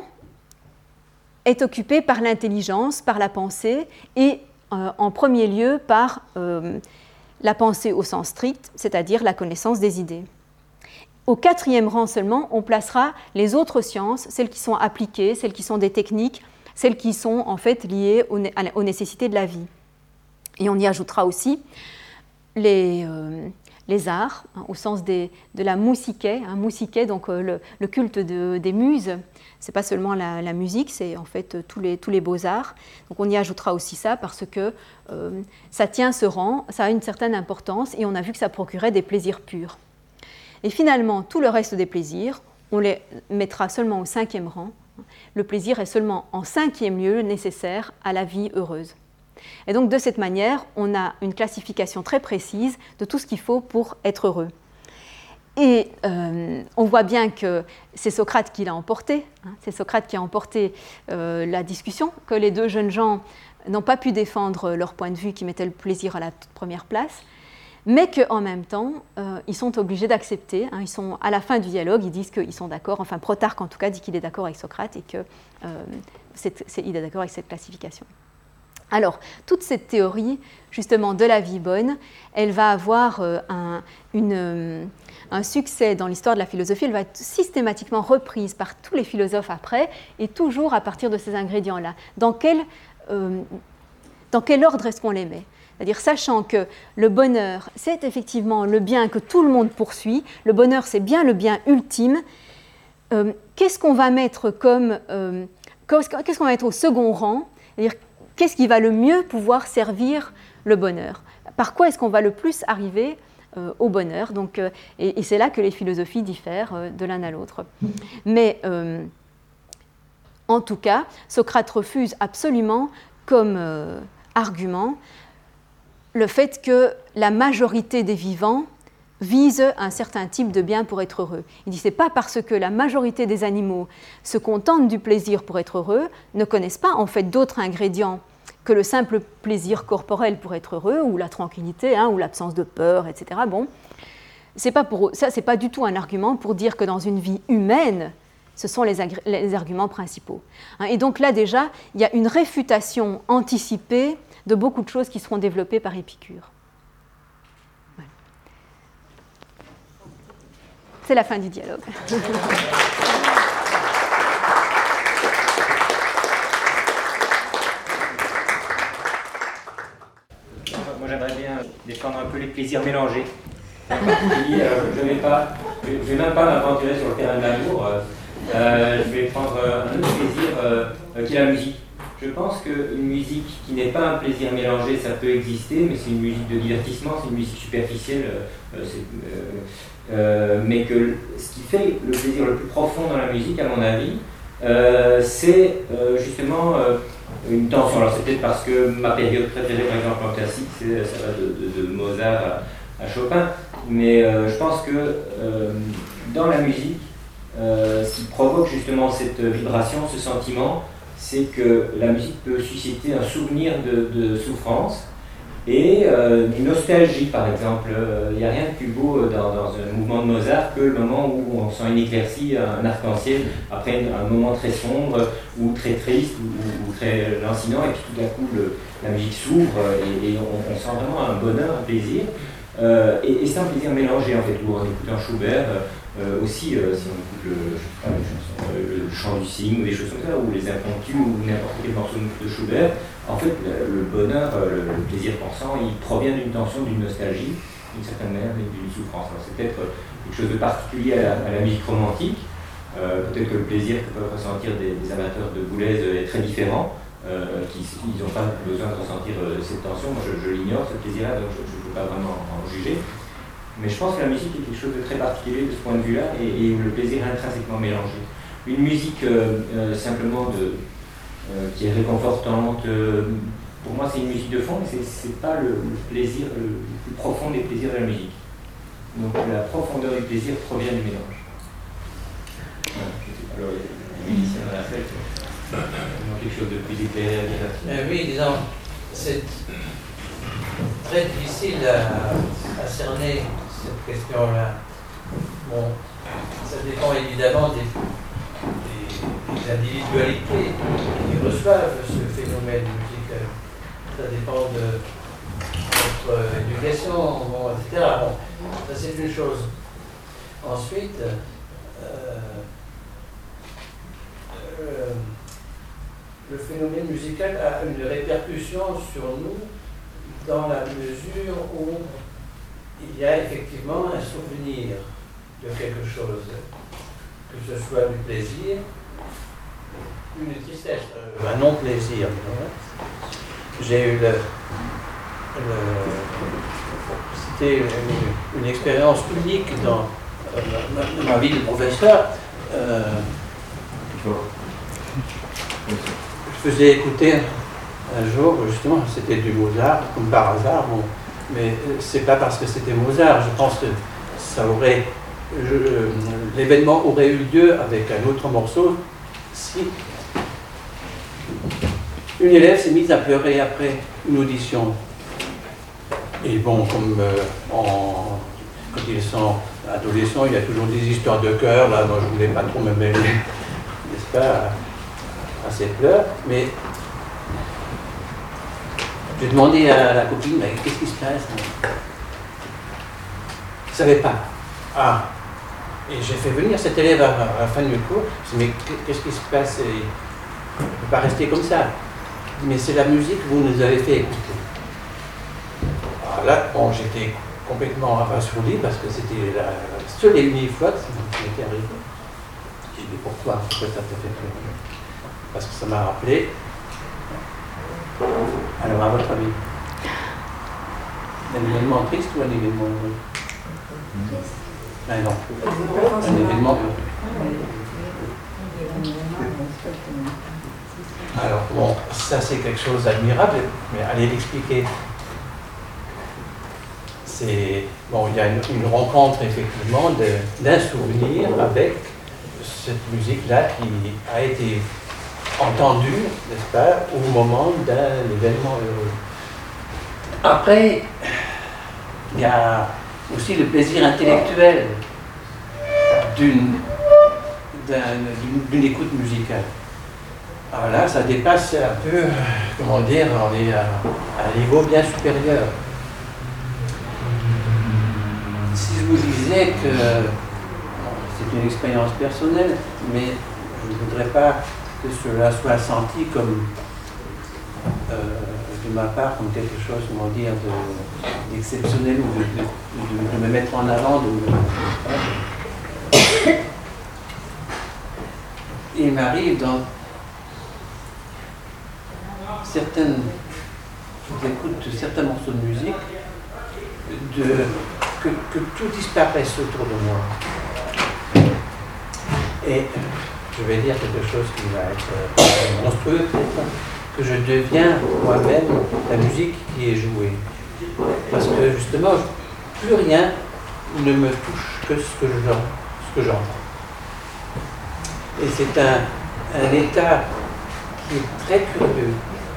S1: est occupé par l'intelligence, par la pensée, et euh, en premier lieu par euh, la pensée au sens strict, c'est-à-dire la connaissance des idées. Au quatrième rang seulement, on placera les autres sciences, celles qui sont appliquées, celles qui sont des techniques, celles qui sont en fait liées aux, aux nécessités de la vie. Et on y ajoutera aussi les, euh, les arts, hein, au sens des, de la mousiké, hein, mousiké, donc euh, le, le culte de, des muses. Ce n'est pas seulement la, la musique, c'est en fait tous les, tous les beaux-arts. Donc on y ajoutera aussi ça parce que euh, ça tient ce rang, ça a une certaine importance et on a vu que ça procurait des plaisirs purs. Et finalement, tout le reste des plaisirs, on les mettra seulement au cinquième rang. Le plaisir est seulement en cinquième lieu nécessaire à la vie heureuse. Et donc de cette manière, on a une classification très précise de tout ce qu'il faut pour être heureux. Et euh, on voit bien que c'est Socrate qui l'a emporté, hein, c'est Socrate qui a emporté euh, la discussion, que les deux jeunes gens n'ont pas pu défendre leur point de vue qui mettait le plaisir à la toute première place, mais qu'en même temps, euh, ils sont obligés d'accepter, hein, ils sont, à la fin du dialogue, ils disent qu'ils sont d'accord, enfin Protarque en tout cas dit qu'il est d'accord avec Socrate et qu'il euh, est d'accord avec cette classification. Alors, toute cette théorie, justement, de la vie bonne, elle va avoir euh, un, une, euh, un succès dans l'histoire de la philosophie, elle va être systématiquement reprise par tous les philosophes après, et toujours à partir de ces ingrédients-là. Dans quel, euh, dans quel ordre est-ce qu'on les met ? C'est-à-dire, sachant que le bonheur, c'est effectivement le bien que tout le monde poursuit, le bonheur, c'est bien le bien ultime, euh, qu'est-ce qu'on va mettre comme... Euh, qu'est-ce qu'on va mettre au second rang ? C'est-à-dire, qu'est-ce qui va le mieux pouvoir servir le bonheur? Par quoi est-ce qu'on va le plus arriver euh, au bonheur? Donc, euh, et, et c'est là que les philosophies diffèrent euh, de l'un à l'autre. Mais euh, en tout cas, Socrate refuse absolument comme euh, argument le fait que la majorité des vivants vise un certain type de bien pour être heureux. Il dit, c'est pas parce que la majorité des animaux se contentent du plaisir pour être heureux, ne connaissent pas en fait d'autres ingrédients que le simple plaisir corporel pour être heureux, ou la tranquillité, hein, ou l'absence de peur, et cetera. Bon, c'est pas pour, ça, c'est pas du tout un argument pour dire que dans une vie humaine, ce sont les, agré- les arguments principaux. Hein, et donc là déjà, il y a une réfutation anticipée de beaucoup de choses qui seront développées par Épicure. C'est la fin du dialogue.
S2: Moi, j'aimerais bien défendre un peu les plaisirs mélangés. Je ne vais, pas, je vais même pas m'aventurer sur le terrain de l'amour. Euh, je vais prendre un autre plaisir euh, qui est la musique. Je pense qu'une musique qui n'est pas un plaisir mélangé, ça peut exister, mais c'est une musique de divertissement, c'est une musique superficielle. Euh, c'est, euh, Euh, mais que ce qui fait le plaisir le plus profond dans la musique, à mon avis, euh, c'est euh, justement euh, une tension. Alors c'est peut-être parce que ma période préférée, par exemple en classique, c'est, ça va de, de, de Mozart à, à Chopin, mais euh, je pense que euh, dans la musique, euh, ce qui provoque justement cette vibration, ce sentiment, c'est que la musique peut susciter un souvenir de, de souffrance, et euh, une nostalgie, par exemple. Il n'y a rien de plus beau dans, dans un mouvement de Mozart que le moment où on sent une éclaircie, un arc-en-ciel, après un moment très sombre, ou très triste, ou, ou très lancinant, et puis tout d'un coup le, la musique s'ouvre, et, et on, on sent vraiment un bonheur, un plaisir. Euh, et, et c'est un plaisir mélangé, en fait, où on écoute un Schubert, euh, aussi, euh, si on écoute le, je sais pas, les chansons, le, le chant du cygne, ou des choses comme ça, ou les impromptus, ou n'importe quel morceau de Schubert. En fait, le, le bonheur, le, le plaisir qu'on sent, il provient d'une tension, d'une nostalgie, d'une certaine manière, et d'une souffrance. Alors, c'est peut-être quelque chose de particulier à la, à la musique romantique. Euh, peut-être que le plaisir que peuvent ressentir des, des amateurs de Boulez est très différent, euh, qui ils n'ont pas besoin de ressentir euh, cette tension. Moi, je, je l'ignore, ce plaisir-là, donc je ne peux pas vraiment en juger. Mais je pense que la musique est quelque chose de très particulier de ce point de vue-là, et, et où le plaisir est intrinsèquement mélangé. Une musique euh, euh, simplement de, euh, qui est réconfortante, euh, pour moi c'est une musique de fond, mais c'est n'est pas le, le plaisir le, le plus profond des plaisirs de la musique. Donc la profondeur du plaisir provient du mélange. Voilà, je sais pas, alors les musiciens dans la fête, ils ont quelque chose de plus éclairé à dire.
S3: Euh, oui, disons, c'est très difficile à, à cerner cette question-là. Bon, ça dépend évidemment des, des, des individualités qui reçoivent ce phénomène musical. Ça dépend de notre éducation, bon, et cetera. Bon, ça c'est une chose. Ensuite, euh, euh, le phénomène musical a une répercussion sur nous dans la mesure où il y a effectivement un souvenir de quelque chose, que ce soit du plaisir, une tristesse, euh, un non-plaisir. J'ai eu le, le c'était une, une expérience unique dans euh, ma, ma vie de professeur. Euh, je faisais écouter un jour, justement, c'était du Mozart, comme par hasard, bon, mais c'est pas parce que c'était Mozart, je pense que ça aurait, euh, l'événement aurait eu lieu avec un autre morceau si une élève s'est mise à pleurer après une audition. Et bon, comme euh, en, quand ils sont adolescents, il y a toujours des histoires de cœur, là, moi je voulais pas trop me mêler, n'est-ce pas, à, à ces pleurs, mais j'ai demandé à la copine, mais qu'est-ce qui se passe? Je ne savais pas. Ah, et j'ai fait venir cet élève à, à la fin du cours, je me suis dit, mais qu'est-ce qui se passe? Il ne peut pas rester comme ça. Mais c'est la musique que vous nous avez fait écouter. Alors là, bon, j'étais complètement abasourdi parce que c'était la seule et unique fois que ça m'était arrivé. J'ai dit pourquoi? Pourquoi ça t'a fait pleurer? Parce que ça m'a rappelé. Alors, à votre avis, un événement triste ou un événement heureux? Ah non, un événement heureux. Alors, bon, ça c'est quelque chose d'admirable, mais allez l'expliquer. C'est, bon, il y a une, une rencontre effectivement d'un souvenir avec cette musique-là qui a été entendue, n'est-ce pas, au moment d'un événement heureux. Après, il y a aussi le plaisir intellectuel d'une d'une écoute musicale. Alors là, ça dépasse un peu, comment dire, on est à, à un niveau bien supérieur. Si je vous disais que, bon, c'est une expérience personnelle, mais je ne voudrais pas que cela soit senti comme, euh, de ma part, comme quelque chose, comment dire, d'exceptionnel ou de, de, de, de me mettre en avant. De, de, il m'arrive dans certaines, j'écoute certains morceaux de musique, de, que, que tout disparaisse autour de moi. Et je vais dire quelque chose qui va être monstrueux, peut-être, que je deviens moi-même la musique qui est jouée. Parce que justement, plus rien ne me touche que ce que j'entends. Et c'est un, un état qui est très curieux.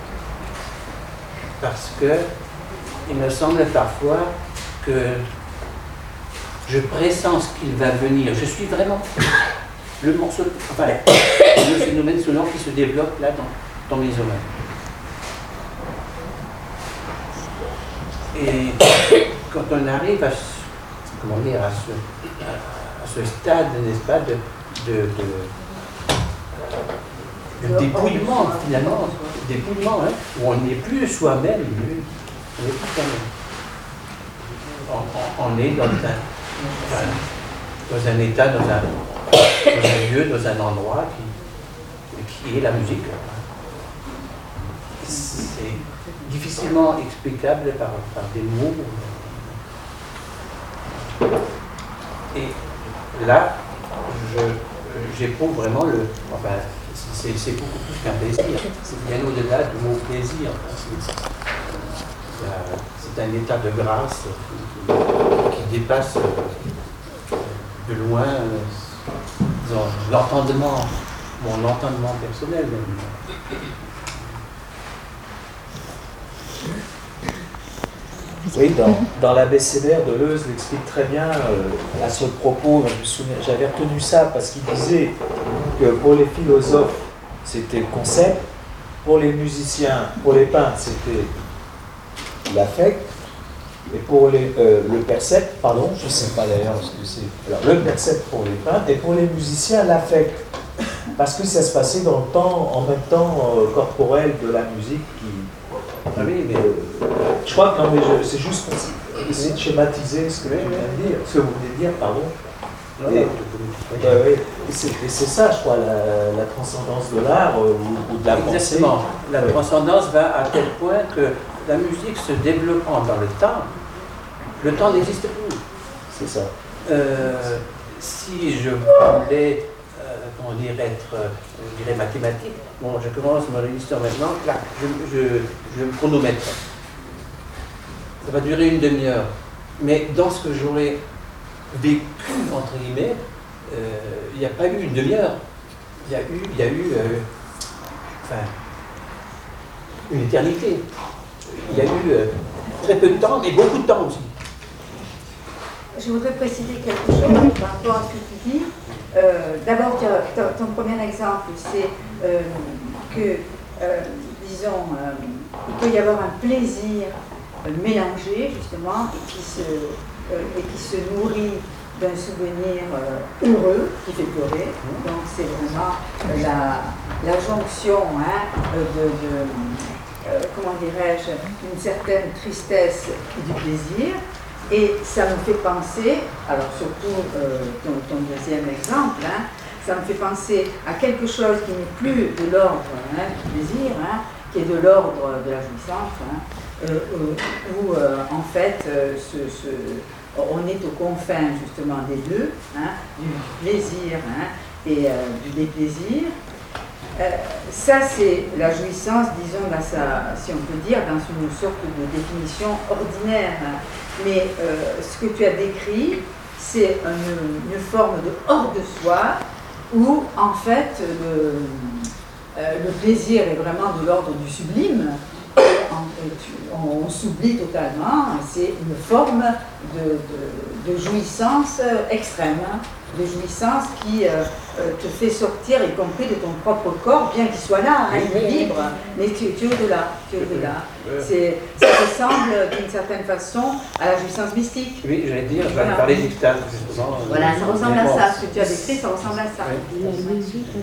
S3: Parce que il me semble parfois que je pressens ce qu'il va venir. Je suis vraiment le morceau, enfin, le phénomène sonore qui se développe là dans, dans mes oreilles. Et quand on arrive à ce, comment dire, à ce, à, à ce stade, n'est-ce pas, de, de, de, de dépouillement, finalement, dépouillement, hein, où on n'est plus soi-même, on n'est plus soi-même. On, on, on est dans un, enfin, dans un état, dans un, dans un lieu, dans un endroit qui, qui est la musique. C'est difficilement explicable par, par des mots. Et là, j'éprouve vraiment le... Enfin, c'est beaucoup plus qu'un plaisir. C'est bien au-delà du mot plaisir. C'est un état de grâce qui dépasse de loin l'entendement, mon entendement personnel.
S4: Oui, dans, dans l'abécédaire, Deleuze l'explique très bien euh, à ce propos. Je me souviens, j'avais retenu ça parce qu'il disait que pour les philosophes, c'était le concept, pour les musiciens, pour les peintres, c'était l'affect, et pour les, euh, le percept, pardon, je ne sais pas d'ailleurs ce que c'est. Alors, le percept pour les peintres, et pour les musiciens, l'affect. Parce que ça se passait dans le temps, en même temps euh, corporel de la musique qui.
S3: Ah oui, mais
S4: euh, je crois que non, mais je, c'est juste pour essayer de schématiser ce que vous venez de dire, ce que vous venez de dire, pardon. Et, et, euh, et c'est, et c'est ça, je crois, la, la transcendance de l'art euh, ou, ou de la pensée.
S3: Exactement. La ouais. transcendance va à tel point que la musique se développant dans le temps, le temps n'existe plus.
S4: C'est ça.
S3: Euh, si je voulais, euh, comment dire, être, euh, je dirais, mathématique, bon, je commence mon histoire maintenant, là, je, je, je me chronomètre. Ça va durer une demi-heure. Mais dans ce que j'aurais vécu, entre guillemets, il n'y a pas eu une demi-heure. Il y a eu, il y a eu euh, enfin, une éternité. Il y a eu euh, très peu de temps, mais beaucoup de temps aussi.
S5: Je voudrais préciser quelque chose par rapport à ce que tu dis. Euh, D'abord, ton premier exemple, c'est euh, que, euh, disons, euh, il peut y avoir un plaisir euh, mélangé, justement, et qui se, euh, et qui se nourrit d'un souvenir euh, heureux, qui fait pleurer. Donc, c'est vraiment euh, la, la jonction hein, de, de euh, comment dirais-je, une certaine tristesse et du plaisir. Et ça me fait penser, alors surtout euh, ton, ton deuxième exemple, hein, ça me fait penser à quelque chose qui n'est plus de l'ordre hein, du plaisir, hein, qui est de l'ordre de la jouissance, hein, euh, euh, où euh, en fait euh, ce, ce, on est aux confins justement des deux, hein, du plaisir hein, et euh, du déplaisir. Euh, ça c'est la jouissance, disons, dans sa, si on peut dire, dans une sorte de définition ordinaire. Hein. Mais euh, ce que tu as décrit, c'est une, une forme de hors de soi où, en fait, le, euh, le plaisir est vraiment de l'ordre du sublime. On, on, on s'oublie totalement, c'est une forme de, de, de jouissance extrême, hein, de jouissance qui euh, te fait sortir, y compris de ton propre corps, bien qu'il soit là, hein, il est libre, mais tu, tu es au-delà, tu es au-delà. C'est, ça ressemble d'une certaine façon à la jouissance mystique.
S3: Oui, j'allais dire, je vais voilà. parler d'extase, justement.
S5: Voilà, ça ressemble à ça, ce que tu as décrit, ça ressemble à ça.
S3: Oui.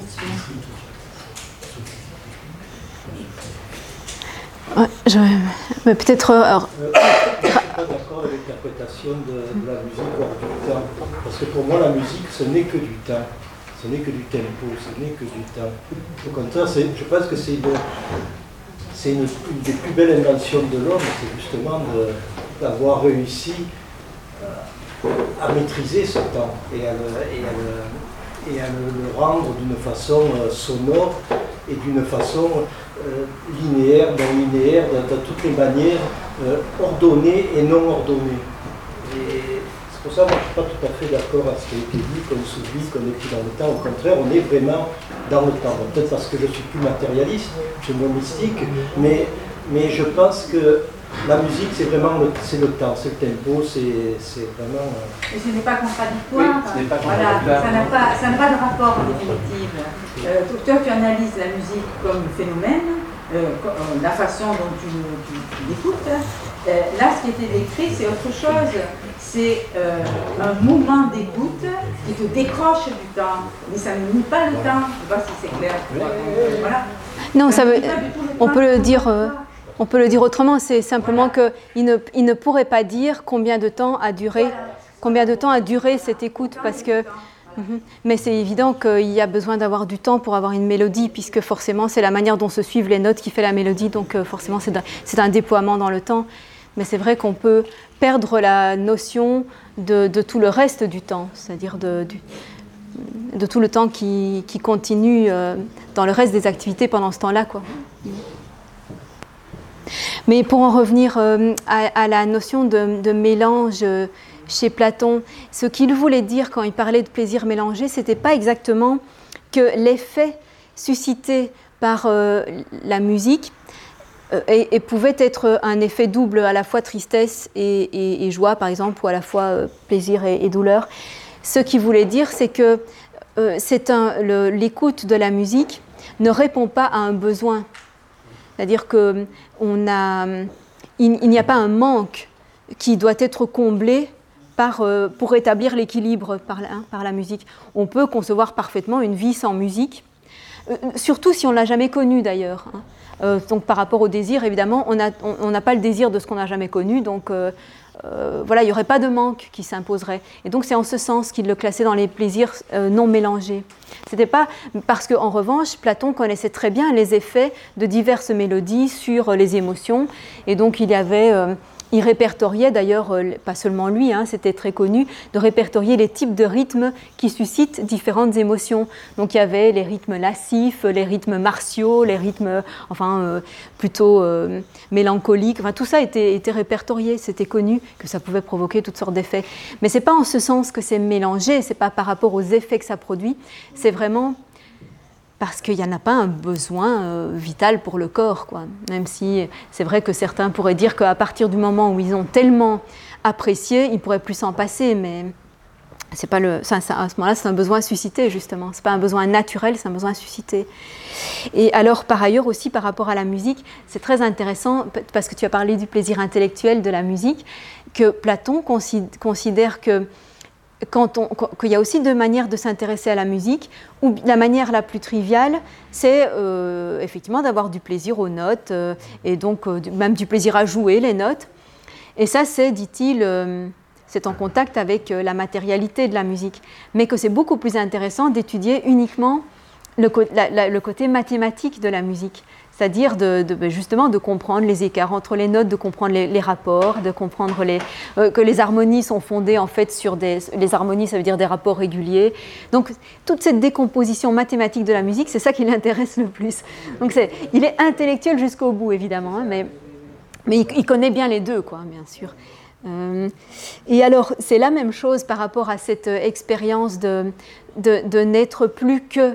S1: Ouais, je... Mais peut-être... Euh,
S6: je ne suis pas d'accord avec l'interprétation de, de la musique hors du temps. Parce que pour moi, la musique, ce n'est que du temps. Ce n'est que du tempo, ce n'est que du temps. Au contraire, je pense que c'est une, c'est une, une des plus belles inventions de l'homme, c'est justement de, d'avoir réussi euh, à maîtriser ce temps et à le, et à le, et à le, le rendre d'une façon euh, sonore et d'une façon euh, linéaire, non linéaire, de, de toutes les manières, euh, ordonnée et non ordonnée. Et c'est pour ça que moi je ne suis pas tout à fait d'accord avec ce qui a été dit, qu'on s'oublie, qu'on n'est plus dans le temps. Au contraire, on est vraiment dans le temps. Bon, peut-être parce que je suis plus matérialiste, je suis moins mystique, mais, mais je pense que la musique, c'est vraiment le, c'est le temps, c'est le tempo, c'est, c'est vraiment... Euh...
S5: Mais ce n'est pas contradictoire.
S3: Oui, ce n'est pas
S5: voilà,
S3: contradictoire.
S5: Ça n'a pas, ça n'a pas de rapport en définitive. Euh, toi, tu analyses la musique comme phénomène, euh, la façon dont tu, tu, tu l'écoutes. Euh, là, ce qui était décrit, c'est autre chose. C'est euh, un moment d'écoute qui te décroche du temps. Mais ça ne nie pas le temps. Je ne sais pas si c'est clair. Voilà.
S1: Non, ça veut, on peut le dire... Euh... On peut le dire autrement, c'est simplement qu'il ne, il ne pourrait pas dire combien de temps a duré, combien de temps a duré cette écoute, parce que, mm-hmm, mais c'est évident qu'il y a besoin d'avoir du temps pour avoir une mélodie, puisque forcément c'est la manière dont se suivent les notes qui fait la mélodie, donc euh, forcément c'est un, c'est un déploiement dans le temps. mais c'est vrai qu'on peut perdre la notion de, de tout le reste du temps, c'est-à-dire de, de, de tout le temps qui, qui continue euh, dans le reste des activités pendant ce temps-là, quoi. Mais pour en revenir euh, à, à la notion de, de mélange euh, chez Platon, ce qu'il voulait dire quand il parlait de plaisir mélangé, ce n'était pas exactement que l'effet suscité par euh, la musique euh, et, et pouvait être un effet double, à la fois tristesse et, et, et joie, par exemple, ou à la fois euh, plaisir et, et douleur. Ce qu'il voulait dire, c'est que euh, c'est un, le, l'écoute de la musique ne répond pas à un besoin. C'est-à-dire qu'il il n'y a pas un manque qui doit être comblé par, euh, pour établir l'équilibre par la, hein, par la musique. On peut concevoir parfaitement une vie sans musique, euh, surtout si on ne l'a jamais connue d'ailleurs. Hein. Euh, donc par rapport au désir, évidemment, on n'a on, on pas le désir de ce qu'on n'a jamais connu, donc euh, euh, voilà, il n'y aurait pas de manque qui s'imposerait. Et donc c'est en ce sens qu'il le classait dans les plaisirs euh, non mélangés. C'était pas parce qu'en revanche, Platon connaissait très bien les effets de diverses mélodies sur les émotions, et donc il y avait... Euh, Il répertoriait d'ailleurs, euh, pas seulement lui, hein, c'était très connu, de répertorier les types de rythmes qui suscitent différentes émotions. Donc il y avait les rythmes lascifs, les rythmes martiaux, les rythmes enfin, euh, plutôt euh, mélancoliques. Enfin, tout ça était, était répertorié, c'était connu que ça pouvait provoquer toutes sortes d'effets. Mais ce n'est pas en ce sens que c'est mélangé, ce n'est pas par rapport aux effets que ça produit, c'est vraiment... parce qu'il n'y en a pas un besoin euh, vital pour le corps, quoi. Même si c'est vrai que certains pourraient dire qu'à partir du moment où ils ont tellement apprécié, ils ne pourraient plus s'en passer, mais c'est pas le, ça, ça, à ce moment-là, c'est un besoin suscité, justement. Ce n'est pas un besoin naturel, c'est un besoin suscité. Et alors, par ailleurs aussi, par rapport à la musique, c'est très intéressant, parce que tu as parlé du plaisir intellectuel de la musique, que Platon considère que Quand on, qu'il y a aussi deux manières de s'intéresser à la musique, où la manière la plus triviale, c'est euh, effectivement d'avoir du plaisir aux notes, euh, et donc euh, même du plaisir à jouer les notes. Et ça, c'est, dit-il, euh, c'est en contact avec euh, la matérialité de la musique. Mais que c'est beaucoup plus intéressant d'étudier uniquement le, la, la, le côté mathématique de la musique. C'est-à-dire de, de, justement de comprendre les écarts entre les notes, de comprendre les, les rapports, de comprendre les, euh, que les harmonies sont fondées en fait sur des... Les harmonies, ça veut dire des rapports régulier. Donc, toute cette décomposition mathématique de la musique, c'est ça qui l'intéresse le plus. Donc, c'est, il est intellectuel jusqu'au bout, évidemment, hein, mais, mais il, il connaît bien les deux, quoi, bien sûr. Euh, et alors, c'est la même chose par rapport à cette euh, expérience de, de, de n'être plus que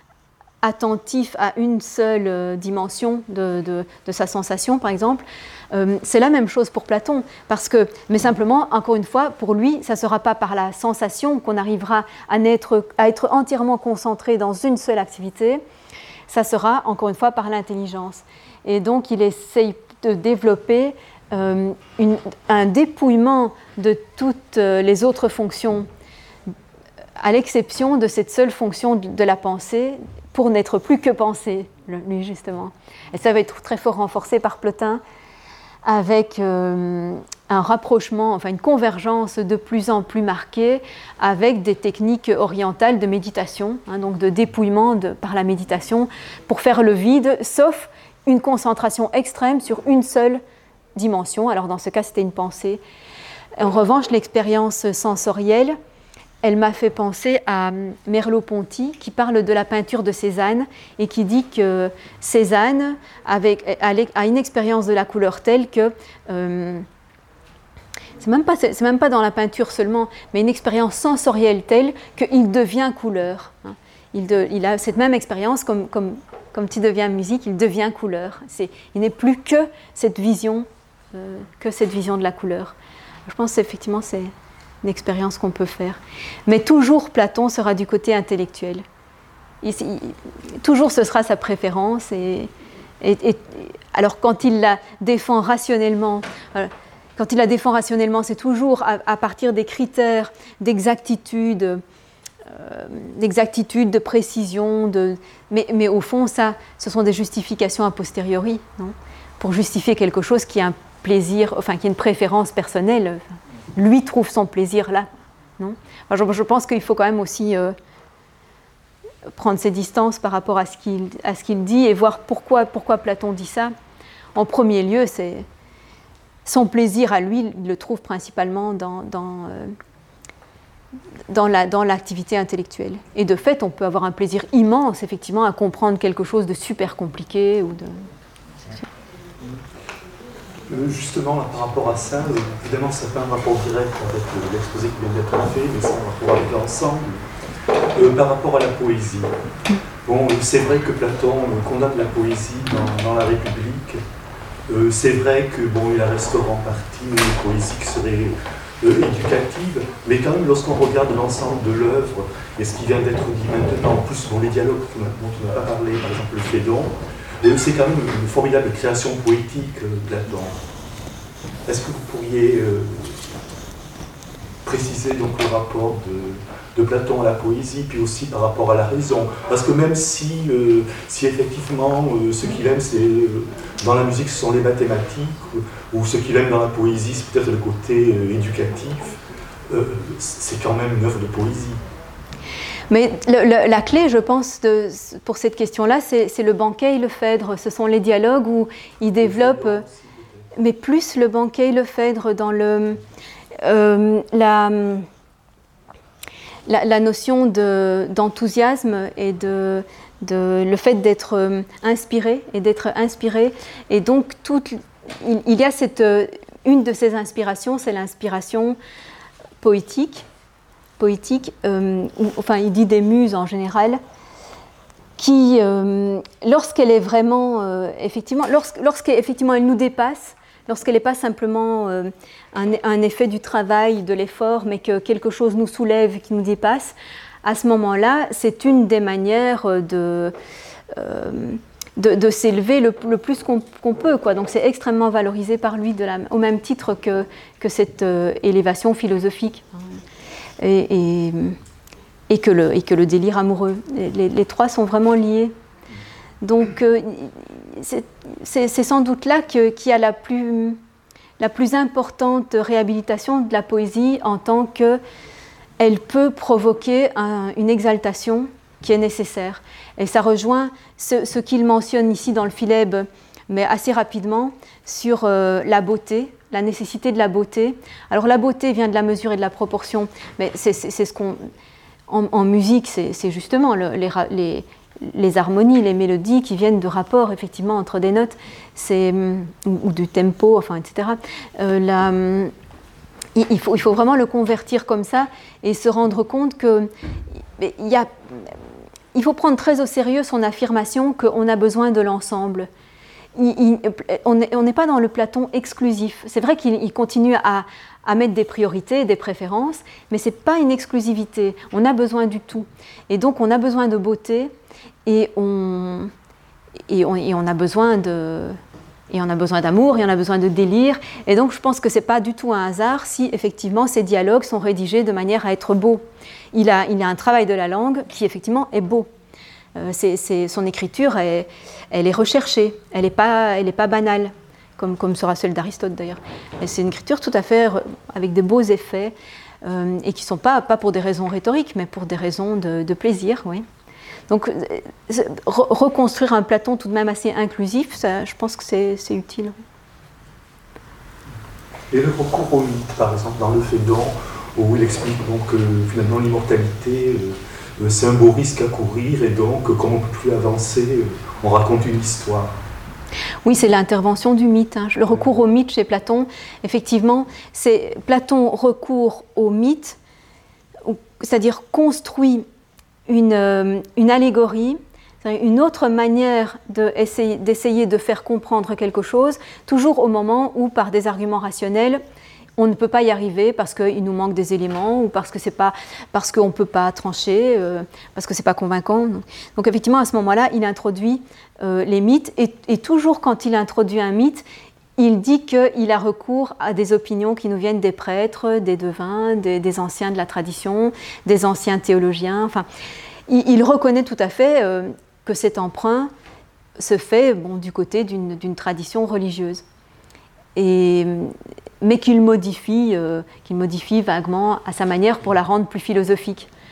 S1: attentif à une seule euh, dimension de, de, de sa sensation, par exemple. Euh, c'est la même chose pour Platon, parce que, mais simplement, encore une fois, pour lui, ça ne sera pas par la sensation qu'on arrivera à être, à être entièrement concentré dans une seule activité, ça sera, encore une fois, par l'intelligence. Et donc, il essaye de développer euh, une, un dépouillement de toutes les autres fonctions, à l'exception de cette seule fonction de, de la pensée, pour n'être plus que pensée, lui, justement. Et ça va être très fort renforcé par Plotin, avec euh, un rapprochement, enfin une convergence de plus en plus marquée avec des techniques orientales de méditation, hein, donc de dépouillement de, par la méditation, pour faire le vide, sauf une concentration extrême sur une seule dimension. Alors dans ce cas, c'était une pensée. En revanche, l'expérience sensorielle, elle m'a fait penser à Merleau-Ponty, qui parle de la peinture de Cézanne et qui dit que Cézanne avec, a une expérience de la couleur telle que, euh, c'est même pas, c'est même pas dans la peinture seulement, mais une expérience sensorielle telle qu'il devient couleur. Hein. Il, de, il a cette même expérience, comme, comme, comme tu deviens musique, il devient couleur. C'est, il n'est plus que cette vision, euh, que cette vision de la couleur. Je pense qu'effectivement, c'est une expérience qu'on peut faire. Mais toujours, Platon sera du côté intellectuel. Il, il, toujours, ce sera sa préférence. Et, et, et, alors, quand il la défend rationnellement, euh, quand il la défend rationnellement, c'est toujours à, à partir des critères d'exactitude, euh, d'exactitude, de précision. De, mais, mais au fond, ça, ce sont des justifications a posteriori, non ? Pour justifier quelque chose qui a un plaisir, enfin, qui a une préférence personnelle. Lui trouve son plaisir là, non ? Enfin, je, je pense qu'il faut quand même aussi euh, prendre ses distances par rapport à ce qu'il, à ce qu'il dit et voir pourquoi, pourquoi Platon dit ça. En premier lieu, c'est, son plaisir à lui, il le trouve principalement dans, dans, euh, dans, la, dans l'activité intellectuelle. Et de fait, on peut avoir un plaisir immense, effectivement, à comprendre quelque chose de super compliqué. Ou de...
S7: Justement, par rapport à ça, évidemment, ça fait un rapport direct avec l'exposé qui vient d'être fait, mais c'est un rapport avec l'ensemble. Euh, par rapport à la poésie, bon, c'est vrai que Platon condamne la poésie dans, dans la République. Euh, c'est vrai que bon, il a restauré en partie une poésie qui serait euh, éducative, mais quand même, lorsqu'on regarde l'ensemble de l'œuvre et ce qui vient d'être dit maintenant, en plus, bon, les dialogues dont on n'a pas parlé, par exemple le Phédon, euh, c'est quand même une formidable création poétique euh, de Platon. Est-ce que vous pourriez euh, préciser donc le rapport de, de Platon à la poésie, puis aussi par rapport à la raison? Parce que même si, euh, si effectivement euh, ce qu'il aime, c'est euh, dans la musique, ce sont les mathématiques, ou, ou ce qu'il aime dans la poésie, c'est peut-être le côté euh, éducatif, euh, c'est quand même une œuvre de poésie.
S1: Mais le, le, la clé, je pense, de, pour cette question-là, c'est, c'est le banquet et le Phèdre. Ce sont les dialogues où il développe, mais plus le banquet et le Phèdre dans le, euh, la, la, la notion de, d'enthousiasme et de, de le fait d'être inspiré et d'être inspiré. Et donc, toute, il, il y a cette, une de ces inspirations, c'est l'inspiration poétique. poétique, euh, ou, enfin il dit des muses en général, qui, euh, lorsqu'elle est vraiment, euh, effectivement, lorsque, lorsqu'effectivement elle nous dépasse, lorsqu'elle n'est pas simplement euh, un, un effet du travail, de l'effort, mais que quelque chose nous soulève, qui nous dépasse, à ce moment-là, c'est une des manières de, euh, de, de s'élever le, le plus qu'on, qu'on peut, quoi. Donc c'est extrêmement valorisé par lui, de la, au même titre que, que cette euh, élévation philosophique. Et, et, et, que le, et que le délire amoureux. Les, les trois sont vraiment liés. Donc, euh, c'est, c'est, c'est sans doute là que, qu'il y a la plus, la plus importante réhabilitation de la poésie en tant qu'elle peut provoquer un, une exaltation qui est nécessaire. Et ça rejoint ce, ce qu'il mentionne ici dans le Philèbe, mais assez rapidement, sur euh, la beauté, la nécessité de la beauté. Alors la beauté vient de la mesure et de la proportion, mais c'est, c'est, c'est ce qu'on... En, en musique, c'est, c'est justement le, les, les, les harmonies, les mélodies qui viennent de rapports, effectivement, entre des notes, c'est, ou, ou du tempo, enfin, et cetera. Euh, la, il, il, faut, il faut vraiment le convertir comme ça et se rendre compte que il, y a, il faut prendre très au sérieux son affirmation qu'on a besoin de l'ensemble. Il, il, on n'est pas dans le Platon exclusif. C'est vrai qu'il il continue à, à mettre des priorités, des préférences, mais ce n'est pas une exclusivité. On a besoin du tout. Et donc, on a besoin de beauté et on, et on, et on a besoin de... Et on a besoin d'amour, et on a besoin de délire. Et donc, je pense que ce n'est pas du tout un hasard si, effectivement, ces dialogues sont rédigés de manière à être beaux. Il a, il a un travail de la langue qui, effectivement, est beau. Euh, c'est, c'est, son écriture, est, elle est recherchée, elle n'est pas, elle est pas banale, comme, comme sera celle d'Aristote d'ailleurs. Et c'est une écriture tout à fait re, avec de beaux effets, euh, et qui ne sont pas, pas pour des raisons rhétoriques, mais pour des raisons de, de plaisir. Oui. Donc, re, reconstruire un Platon tout de même assez inclusif, ça, je pense que c'est, c'est utile.
S7: Et le recours au mythe, par exemple, dans le Phédon, où il explique donc, euh, finalement l'immortalité, euh, c'est un beau risque à courir, et donc, comme on ne peut plus avancer, on raconte une histoire.
S1: Oui, c'est l'intervention du mythe. Hein. Le recours au mythe chez Platon, effectivement, c'est Platon recourt au mythe, c'est-à-dire construit une, une allégorie, une autre manière de essayer, d'essayer de faire comprendre quelque chose, toujours au moment où, par des arguments rationnels, on ne peut pas y arriver parce qu'il nous manque des éléments ou parce que c'est pas, parce qu'on ne peut pas trancher, euh, parce que ce n'est pas convaincant. Donc effectivement, à ce moment-là, il introduit euh, les mythes et, et toujours quand il introduit un mythe, il dit qu'il a recours à des opinions qui nous viennent des prêtres, des devins, des, des anciens de la tradition, des anciens théologiens. Enfin, il, il reconnaît tout à fait euh, que cet emprunt se fait bon, du côté d'une, d'une tradition religieuse. Et, mais qu'il modifie, euh, qu'il modifie vaguement à sa manière pour la rendre plus philosophique.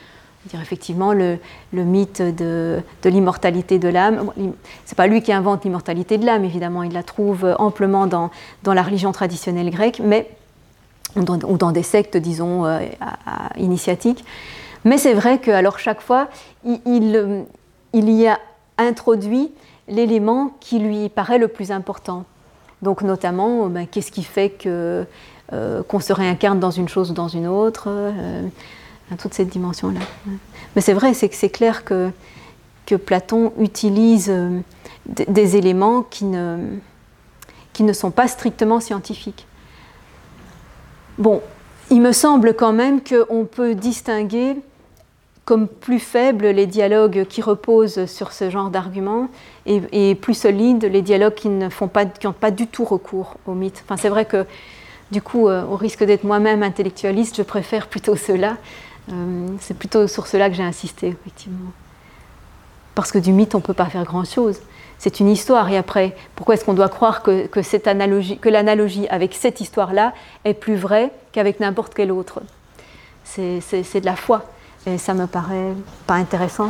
S1: Dire effectivement le, le mythe de, de l'immortalité de l'âme. Bon, c'est pas lui qui invente l'immortalité de l'âme, évidemment, il la trouve amplement dans, dans la religion traditionnelle grecque, mais, ou, dans, ou dans des sectes, disons, euh, à, à, initiatiques. Mais c'est vrai que, alors, chaque fois, il, il, il y a introduit l'élément qui lui paraît le plus important. Donc, notamment, ben, qu'est-ce qui fait que, euh, qu'on se réincarne dans une chose ou dans une autre euh, toute cette dimension-là. Mais c'est vrai, c'est que c'est clair que, que Platon utilise euh, d- des éléments qui ne, qui ne sont pas strictement scientifiques. Bon, il me semble quand même qu'on peut distinguer comme plus faibles les dialogues qui reposent sur ce genre d'arguments et, et plus solides les dialogues qui ne font pas, qui n'ont pas du tout recours au mythe. Enfin, c'est vrai que, du coup, euh, au risque d'être moi-même intellectualiste, je préfère plutôt ceux-là. Euh, c'est plutôt sur cela que j'ai insisté, effectivement. Parce que du mythe, on ne peut pas faire grand-chose. C'est une histoire, et après, pourquoi est-ce qu'on doit croire que, que, cette analogie, que l'analogie avec cette histoire-là est plus vraie qu'avec n'importe quelle autre? c'est, c'est, c'est de la foi, et ça me paraît pas intéressant.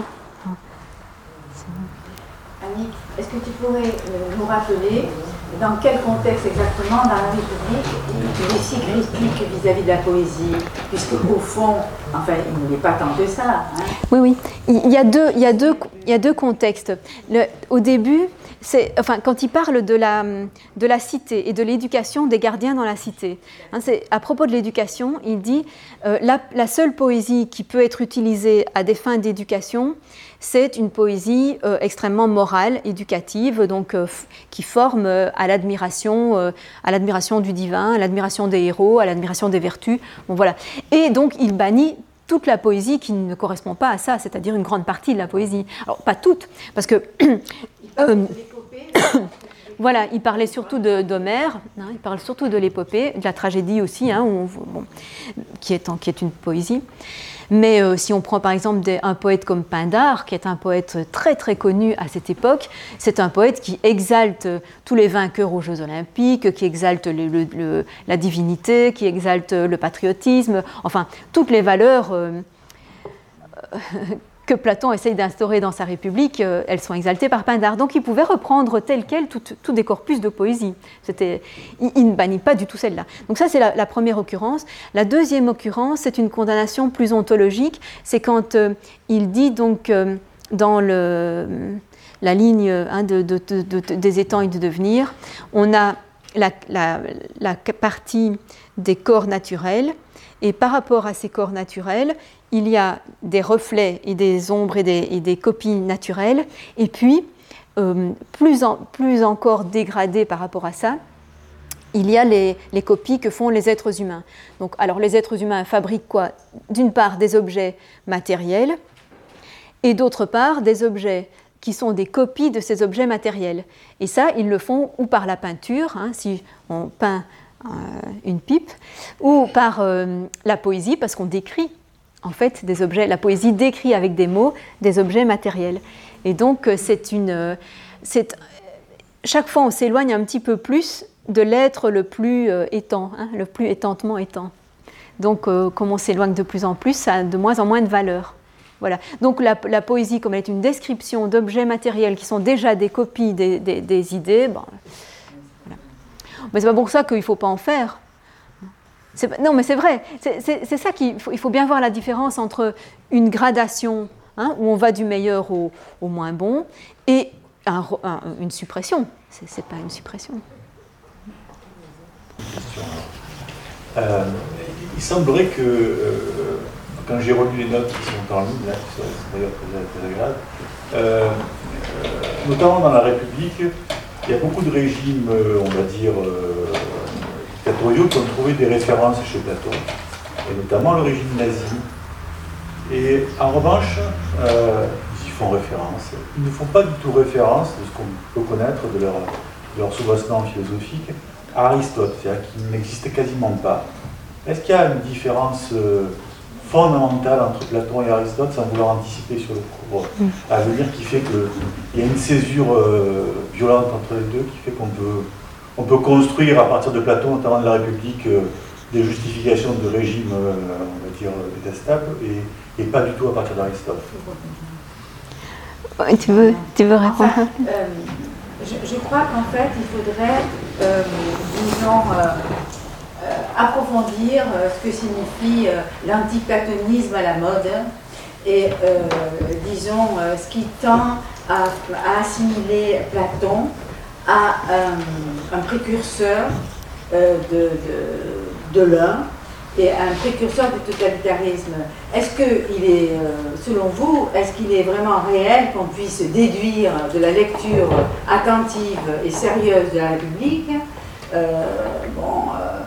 S5: Annick, est-ce que tu pourrais euh, nous rappeler dans quel contexte exactement, dans la République, le récit critique vis-à-vis de la poésie, puisque au fond, enfin, il n'est pas tant que ça. Hein.
S1: Oui, oui. Il y a deux, il y a deux, il y a deux contextes. Le, au début, c'est, enfin, quand il parle de la, de la cité et de l'éducation des gardiens dans la cité, hein, c'est, à propos de l'éducation, il dit euh, la, la seule poésie qui peut être utilisée à des fins d'éducation, c'est une poésie euh, extrêmement morale, éducative, donc euh, f- qui forme euh, à l'admiration, euh, à l'admiration du divin, à l'admiration des héros, à l'admiration des vertus. Bon, voilà. Et donc il bannit toute la poésie qui ne correspond pas à ça, c'est-à-dire une grande partie de la poésie. Alors pas toute, parce que euh, voilà, il parlait surtout de, d'Homère, hein, il parle surtout de l'épopée, de la tragédie aussi, hein, où on, bon, qui, est en, qui est une poésie. Mais euh, si on prend par exemple des, un poète comme Pindare, qui est un poète très très connu à cette époque, c'est un poète qui exalte tous les vainqueurs aux Jeux Olympiques, qui exalte le, le, le, la divinité, qui exalte le patriotisme, enfin toutes les valeurs euh, que Platon essaye d'instaurer dans sa République, euh, elles sont exaltées par Pindare. Donc il pouvait reprendre tel quel tout, tout des corpus de poésie. C'était, il, il ne bannit pas du tout celle-là. Donc ça, c'est la, la première occurrence. La deuxième occurrence, c'est une condamnation plus ontologique. C'est quand euh, il dit donc euh, dans le, la ligne hein, de, de, de, de, des étangs et du devenir, on a la, la, la partie des corps naturels, et par rapport à ces corps naturels, il y a des reflets et des ombres et des, et des copies naturelles, et puis, euh, plus, en, plus encore dégradé par rapport à ça, il y a les, les copies que font les êtres humains. Donc, alors, les êtres humains fabriquent quoi? D'une part, des objets matériels, et d'autre part, des objets qui sont des copies de ces objets matériels. Et ça, ils le font ou par la peinture, hein, si on peint euh, une pipe, ou par euh, la poésie, parce qu'on décrit en fait des objets. La poésie décrit avec des mots des objets matériels. Et donc, c'est une, c'est, chaque fois, on s'éloigne un petit peu plus de l'être le plus euh, étant, hein, le plus étantement étant. Donc, euh, comme on s'éloigne de plus en plus, ça a de moins en moins de valeur. Voilà. Donc la, la poésie, comme elle est une description d'objets matériels qui sont déjà des copies des, des, des idées, bon, voilà. Mais c'est pas pour ça qu'il ne faut pas en faire. C'est, non, mais c'est vrai. C'est, c'est, c'est ça qu'il faut, il faut bien voir la différence entre une gradation, hein, où on va du meilleur au, au moins bon, et un, un, une suppression. C'est, c'est pas une suppression.
S7: Euh, il semblerait que euh, quand j'ai relu les notes qui sont en ligne, là, qui sont d'ailleurs très, très agréables, euh, euh, notamment dans la République, il y a beaucoup de régimes, euh, on va dire, euh, dictatoriaux qui ont trouvé des références chez Platon, et notamment le régime nazi. Et en revanche, euh, ils y font référence. Ils ne font pas du tout référence de ce qu'on peut connaître de leur, de leur soubassement philosophique à Aristote, c'est-à-dire qu'il n'existe quasiment pas. Est-ce qu'il y a une différence euh, fondamentale entre Platon et Aristote, sans vouloir anticiper sur le cours à venir, qui fait qu'il y a une césure euh, violente entre les deux, qui fait qu'on peut, on peut construire à partir de Platon, notamment de la République, euh, des justifications de régime, euh, on va dire, détestable, et, et pas du tout à partir d'Aristote.
S1: Tu veux, tu veux répondre?
S5: Enfin, euh, je, je crois qu'en fait, il faudrait, euh, disons, euh, euh, approfondir euh, ce que signifie euh, l'antiplatonisme à la mode et, euh, disons, euh, ce qui tend à, à assimiler Platon à un, un précurseur euh, de, de, de l'un et un précurseur du totalitarisme. Est-ce qu'il est, selon vous, est-ce qu'il est vraiment réel qu'on puisse déduire de la lecture attentive et sérieuse de la République euh, bon,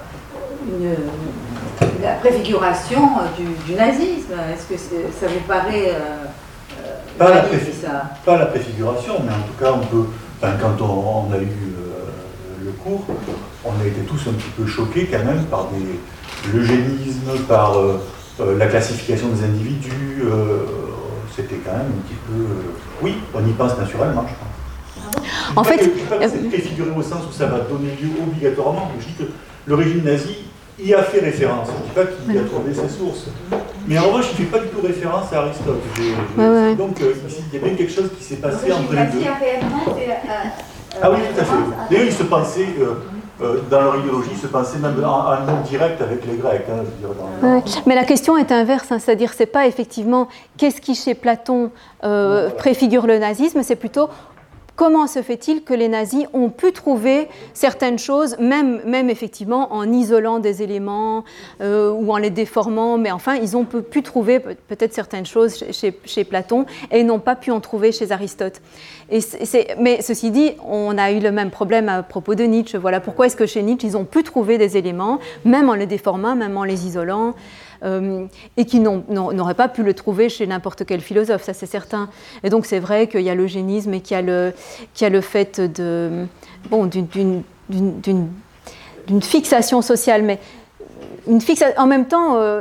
S5: euh, une, la préfiguration du, du nazisme? Est-ce que c'est, ça vous paraît euh,
S7: pas,
S5: valide,
S7: la préfi-
S5: ça
S7: pas la préfiguration, mais en tout cas, on peut, enfin, quand on, on a eu euh, le cours, on a été tous un petit peu choqués quand même par des l'eugénisme, par euh, euh, la classification des individus, euh, c'était quand même un petit peu... Euh, oui, on y pense naturellement, je pense.
S1: En fait,
S7: je ne dis pas que c'est préfiguré au sens où ça va donner lieu obligatoirement, je dis que le régime nazi y a fait référence. Je ne dis pas qu'il y a trouvé ses sources. Mais en revanche, il ne fait pas du tout référence à Aristote. Je, je,
S1: ouais, ouais.
S7: Donc, euh, ici, il y a bien quelque chose qui s'est passé entre les deux.
S5: Réellement, c'est, euh,
S7: Ah oui, tout à fait. D'ailleurs, ils se pensaient... Euh, Euh, dans leur idéologie, ils se pensaient même en, en lien direct avec les Grecs. Hein, je veux dire, dans...
S1: ouais. Mais la question est inverse, hein, c'est-à-dire c'est pas effectivement qu'est-ce qui chez Platon euh, préfigure le nazisme, c'est plutôt comment se fait-il que les nazis ont pu trouver certaines choses, même, même effectivement en isolant des éléments euh, ou en les déformant, mais enfin ils ont pu trouver peut-être certaines choses chez, chez Platon et n'ont pas pu en trouver chez Aristote. Et c'est, mais ceci dit, on a eu le même problème à propos de Nietzsche. Voilà pourquoi est-ce que chez Nietzsche ils ont pu trouver des éléments, même en les déformant, même en les isolant. Euh, et qui n'ont, n'auraient pas pu le trouver chez n'importe quel philosophe, ça c'est certain. Et donc c'est vrai qu'il y a l'eugénisme et qu'il y a le, qu'il y a le fait de, bon, d'une, d'une, d'une, d'une fixation sociale, mais une fixa... en même temps, euh,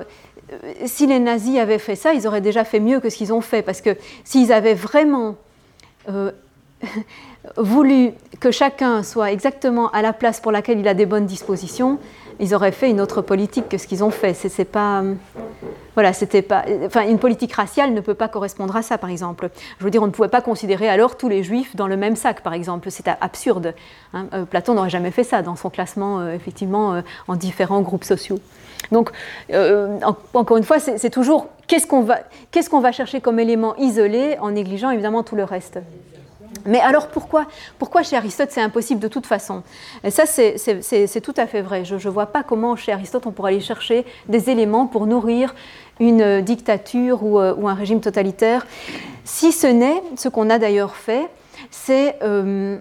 S1: si les nazis avaient fait ça, ils auraient déjà fait mieux que ce qu'ils ont fait, parce que s'ils avaient vraiment euh, voulu que chacun soit exactement à la place pour laquelle il a des bonnes dispositions, ils auraient fait une autre politique que ce qu'ils ont fait. C'est, c'est pas, voilà, c'était pas, enfin, une politique raciale ne peut pas correspondre à ça, par exemple. Je veux dire, on ne pouvait pas considérer alors tous les juifs dans le même sac, par exemple. C'est absurde. Hein. Euh, Platon n'aurait jamais fait ça dans son classement, euh, effectivement, euh, en différents groupes sociaux. Donc, euh, en, encore une fois, c'est, c'est toujours qu'est-ce qu'on va, qu'est-ce qu'on va chercher comme élément isolé en négligeant évidemment tout le reste. Mais alors pourquoi, pourquoi chez Aristote c'est impossible de toute façon? Et ça c'est, c'est, c'est, c'est tout à fait vrai. Je ne vois pas comment chez Aristote on pourrait aller chercher des éléments pour nourrir une dictature ou, euh, ou un régime totalitaire. Si ce n'est, ce qu'on a d'ailleurs fait, c'est euh,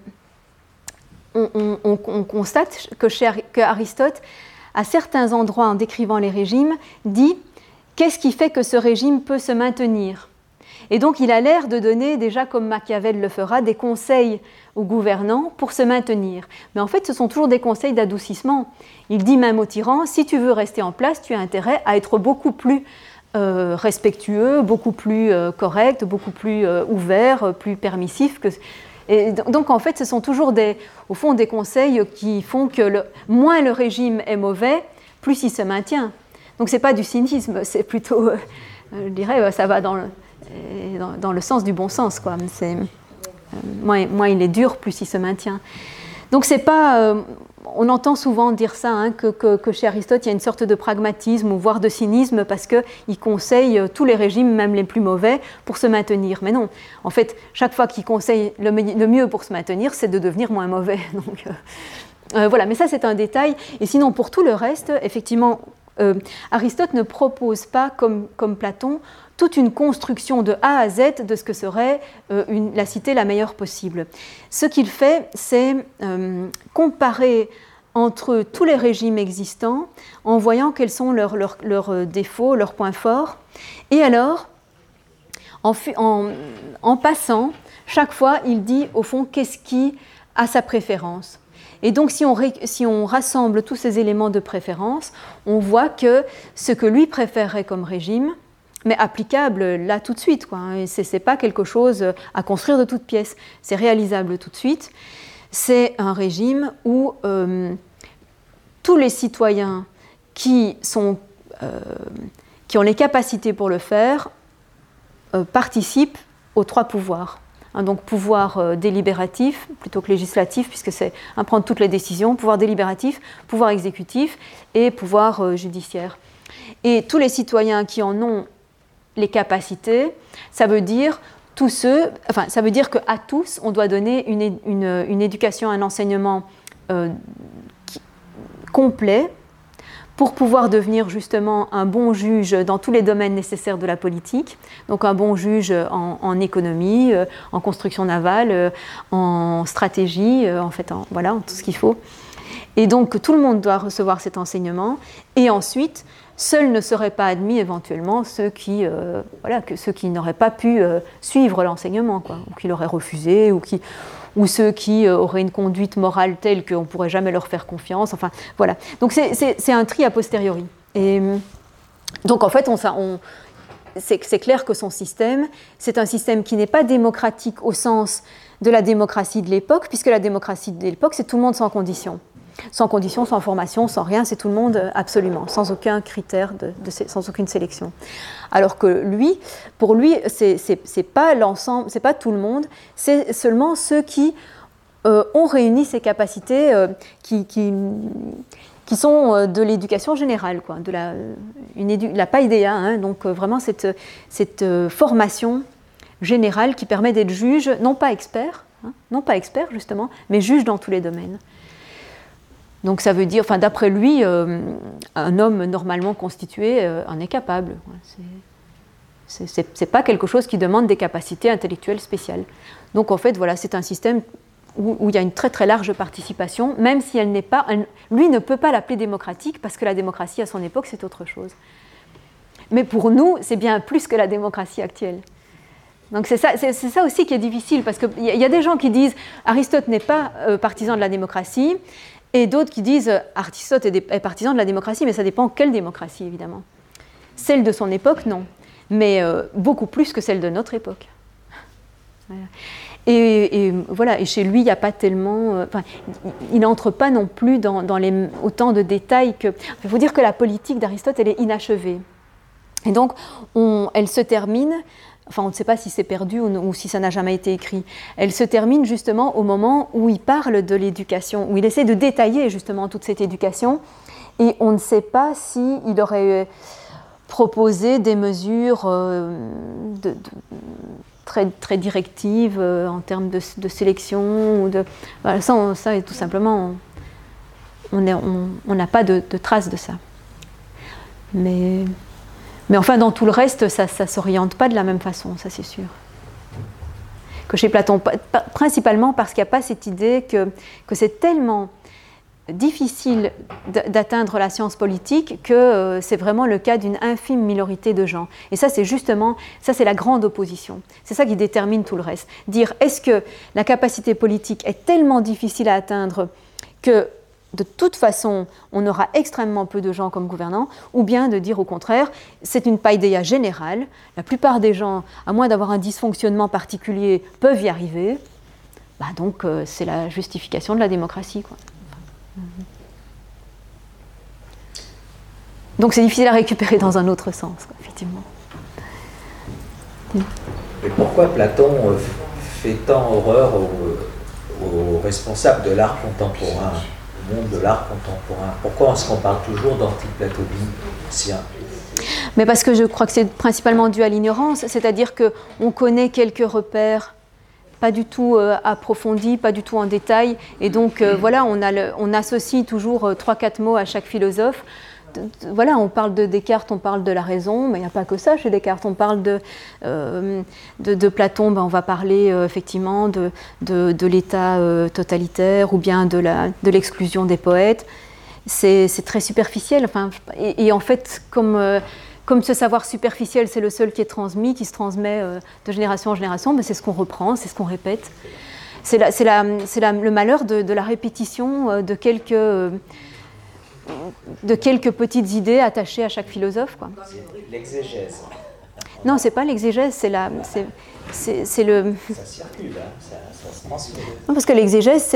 S1: on, on, on, on constate que chez que Aristote, à certains endroits en décrivant les régimes, dit qu'est-ce qui fait que ce régime peut se maintenir? Et donc, il a l'air de donner, déjà comme Machiavel le fera, des conseils aux gouvernants pour se maintenir. Mais en fait, ce sont toujours des conseils d'adoucissement. Il dit même aux tyrans, si tu veux rester en place, tu as intérêt à être beaucoup plus euh, respectueux, beaucoup plus euh, correct, beaucoup plus euh, ouvert, euh, plus permissif. Que... Et donc, en fait, ce sont toujours, des, au fond, des conseils qui font que le, moins le régime est mauvais, plus il se maintient. Donc, ce n'est pas du cynisme, c'est plutôt, euh, je dirais, ça va dans le... Dans, dans le sens du bon sens, quoi. C'est, euh, moins, moins il est dur, plus il se maintient. Donc c'est pas, euh, on entend souvent dire ça, hein, que, que, que chez Aristote il y a une sorte de pragmatisme ou voire de cynisme parce qu'il conseille tous les régimes, même les plus mauvais, pour se maintenir. Mais non, en fait, chaque fois qu'il conseille le, le mieux pour se maintenir, c'est de devenir moins mauvais. Donc euh, euh, voilà, mais ça c'est un détail. Et sinon pour tout le reste, effectivement, euh, Aristote ne propose pas comme, comme Platon toute une construction de A à Z de ce que serait euh, une, la cité la meilleure possible. Ce qu'il fait, c'est euh, comparer entre tous les régimes existants en voyant quels sont leurs, leurs, leurs défauts, leurs points forts, et alors, en, en, en passant, chaque fois, il dit au fond qu'est-ce qui a sa préférence. Et donc, si on, si on rassemble tous ces éléments de préférence, on voit que ce que lui préférerait comme régime, mais applicable là tout de suite, quoi. Ce n'est pas quelque chose à construire de toutes pièces, c'est réalisable tout de suite. C'est un régime où euh, tous les citoyens qui, sont, euh, qui ont les capacités pour le faire euh, participent aux trois pouvoirs. Hein, donc pouvoir euh, délibératif plutôt que législatif, puisque c'est hein, prendre toutes les décisions, pouvoir délibératif, pouvoir exécutif et pouvoir euh, judiciaire. Et tous les citoyens qui en ont les capacités, ça veut dire tous ceux, enfin ça veut dire qu'à tous on doit donner une, une, une éducation, un enseignement euh, qui, complet pour pouvoir devenir justement un bon juge dans tous les domaines nécessaires de la politique, donc un bon juge en, en économie, euh, en construction navale, euh, en stratégie, euh, en fait, en, voilà, en tout ce qu'il faut. Et donc tout le monde doit recevoir cet enseignement, et ensuite, seuls ne seraient pas admis éventuellement ceux qui, euh, voilà, que, ceux qui n'auraient pas pu euh, suivre l'enseignement, quoi, ou qui l'auraient refusé, ou, qui, ou ceux qui euh, auraient une conduite morale telle qu'on ne pourrait jamais leur faire confiance. Enfin, voilà. Donc c'est, c'est, c'est un tri a posteriori. Et donc en fait, on, on, c'est, c'est clair que son système, c'est un système qui n'est pas démocratique au sens de la démocratie de l'époque, puisque la démocratie de l'époque, c'est tout le monde sans condition. Sans condition, sans formation, sans rien, c'est tout le monde absolument, sans aucun critère, de, de, sans aucune sélection. Alors que lui, pour lui, c'est, c'est, c'est pas l'ensemble, c'est pas tout le monde, c'est seulement ceux qui euh, ont réuni ces capacités, euh, qui, qui, qui sont de l'éducation générale, quoi, de la, une édu, la paideia, hein, donc euh, vraiment cette, cette euh, formation générale qui permet d'être juge, non pas expert, hein, non pas expert justement, mais juge dans tous les domaines. Donc ça veut dire, enfin d'après lui, euh, un homme normalement constitué euh, en est capable. C'est, c'est, c'est pas quelque chose qui demande des capacités intellectuelles spéciales. Donc en fait, voilà, c'est un système où, où il y a une très très large participation, même si elle n'est pas, elle, lui ne peut pas l'appeler démocratique parce que la démocratie à son époque c'est autre chose. Mais pour nous, c'est bien plus que la démocratie actuelle. Donc c'est ça, c'est, c'est ça aussi qui est difficile, parce qu'il y, y a des gens qui disent Aristote n'est pas euh, partisan de la démocratie. Et d'autres qui disent Aristote est partisan de la démocratie, mais ça dépend quelle démocratie, évidemment. Celle de son époque, non, mais euh, beaucoup plus que celle de notre époque. Voilà. Et, et voilà, et chez lui, il n'y a pas tellement, euh, enfin, il n'entre pas non plus dans, dans les, autant de détails que. Il faut dire que la politique d'Aristote, elle est inachevée, et donc on, elle se termine. Enfin, on ne sait pas si c'est perdu ou, ou si ça n'a jamais été écrit. Elle se termine justement au moment où il parle de l'éducation, où il essaie de détailler justement toute cette éducation, et on ne sait pas s'il aurait proposé des mesures euh, de, de, très, très directives euh, en termes de, de sélection. Ou de, voilà, ça, on, ça, tout simplement, on n'a on, on pas de, de traces de ça. Mais... Mais enfin, dans tout le reste, ça ne s'oriente pas de la même façon, ça c'est sûr. Que chez Platon, principalement parce qu'il n'y a pas cette idée que, que c'est tellement difficile d'atteindre la science politique que euh, c'est vraiment le cas d'une infime minorité de gens. Et ça, c'est justement, ça c'est la grande opposition. C'est ça qui détermine tout le reste. Dire, est-ce que la capacité politique est tellement difficile à atteindre que de toute façon, on aura extrêmement peu de gens comme gouvernants, ou bien de dire au contraire, c'est une paideia générale, la plupart des gens, à moins d'avoir un dysfonctionnement particulier, peuvent y arriver, bah donc euh, c'est la justification de la démocratie, quoi. Donc c'est difficile à récupérer dans un autre sens, quoi, effectivement.
S4: Mais pourquoi Platon euh, fait tant horreur aux, aux responsables de l'art contemporain ? Monde de l'art contemporain. Pourquoi est-ce qu'on parle toujours d'antiplatonicien ?
S1: Mais parce que je crois que c'est principalement dû à l'ignorance, c'est-à-dire qu'on connaît quelques repères pas du tout euh, approfondis, pas du tout en détail, et donc euh, voilà, on, a le, on associe toujours euh, trois quatre mots à chaque philosophe. Voilà, on parle de Descartes, on parle de la raison, mais il n'y a pas que ça chez Descartes. On parle de, euh, de, de Platon, ben on va parler euh, effectivement de, de, de l'état euh, totalitaire ou bien de, la, de l'exclusion des poètes. C'est, c'est très superficiel. Enfin, et, et en fait, comme, euh, comme ce savoir superficiel, c'est le seul qui est transmis, qui se transmet euh, de génération en génération, ben c'est ce qu'on reprend, c'est ce qu'on répète. C'est, la, c'est, la, c'est la, le malheur de, de la répétition euh, de quelques... Euh, de quelques petites idées attachées à chaque philosophe, quoi.
S4: C'est l'exégèse.
S1: Non, c'est pas l'exégèse, c'est la, c'est, c'est, c'est le.
S4: Ça circule, hein, ça, ça se transmet.
S1: Non, parce que l'exégèse, c'est,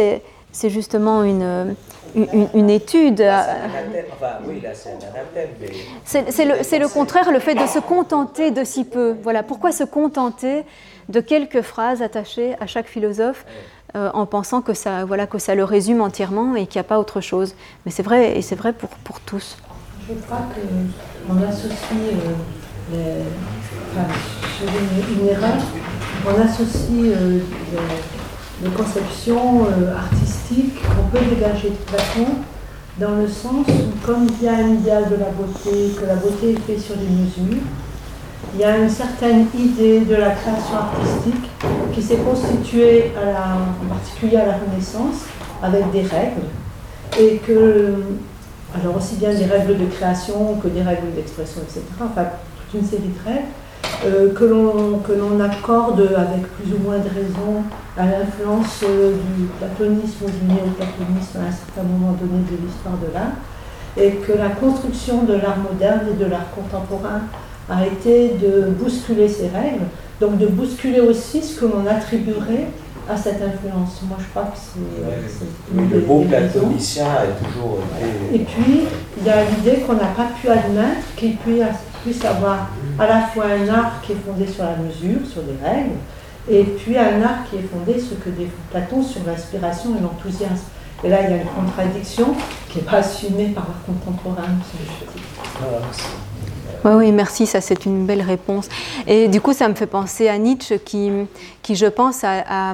S1: c'est justement une, une, une étude.
S4: Là, c'est un anathème. Enfin, oui, là, c'est un anathème, mais...
S1: C'est, c'est, le, c'est le contraire, le fait de se contenter de si peu. Voilà, pourquoi se contenter de quelques phrases attachées à chaque philosophe euh, en pensant que ça, voilà, que ça le résume entièrement et qu'il n'y a pas autre chose. Mais c'est vrai, et c'est vrai pour, pour tous.
S8: Je crois qu'on associe, euh, les, enfin, je fais une, une erreur, on associe euh, les, les conceptions euh, artistiques qu'on peut dégager de Platon dans le sens où, comme il y a un idéal de la beauté, que la beauté est faite sur des mesures, il y a une certaine idée de la création artistique qui s'est constituée, à la, en particulier à la Renaissance, avec des règles, et que, alors aussi bien des règles de création que des règles d'expression, et cetera, enfin toute une série de règles, euh, que l'on, que l'on accorde avec plus ou moins de raison à l'influence euh, du platonisme ou du néoplatonisme à un certain moment donné de l'histoire de l'art, et que la construction de l'art moderne et de l'art contemporain a été de bousculer ces règles, donc de bousculer aussi ce que l'on attribuerait à cette influence. Moi, je crois que c'est...
S4: Ouais,
S8: c'est
S4: oui, le beau platonicien est toujours...
S8: Et puis, il y a l'idée qu'on n'a pas pu admettre qu'il puisse avoir à la fois un art qui est fondé sur la mesure, sur des règles, et puis un art qui est fondé, ce que dit Platon, sur l'inspiration et l'enthousiasme. Et là, il y a une contradiction qui n'est pas assumée par l'art contemporain, semble-t-il.
S1: Oui, oui, merci, ça c'est une belle réponse. Et du coup, ça me fait penser à Nietzsche qui, qui je pense, a, a,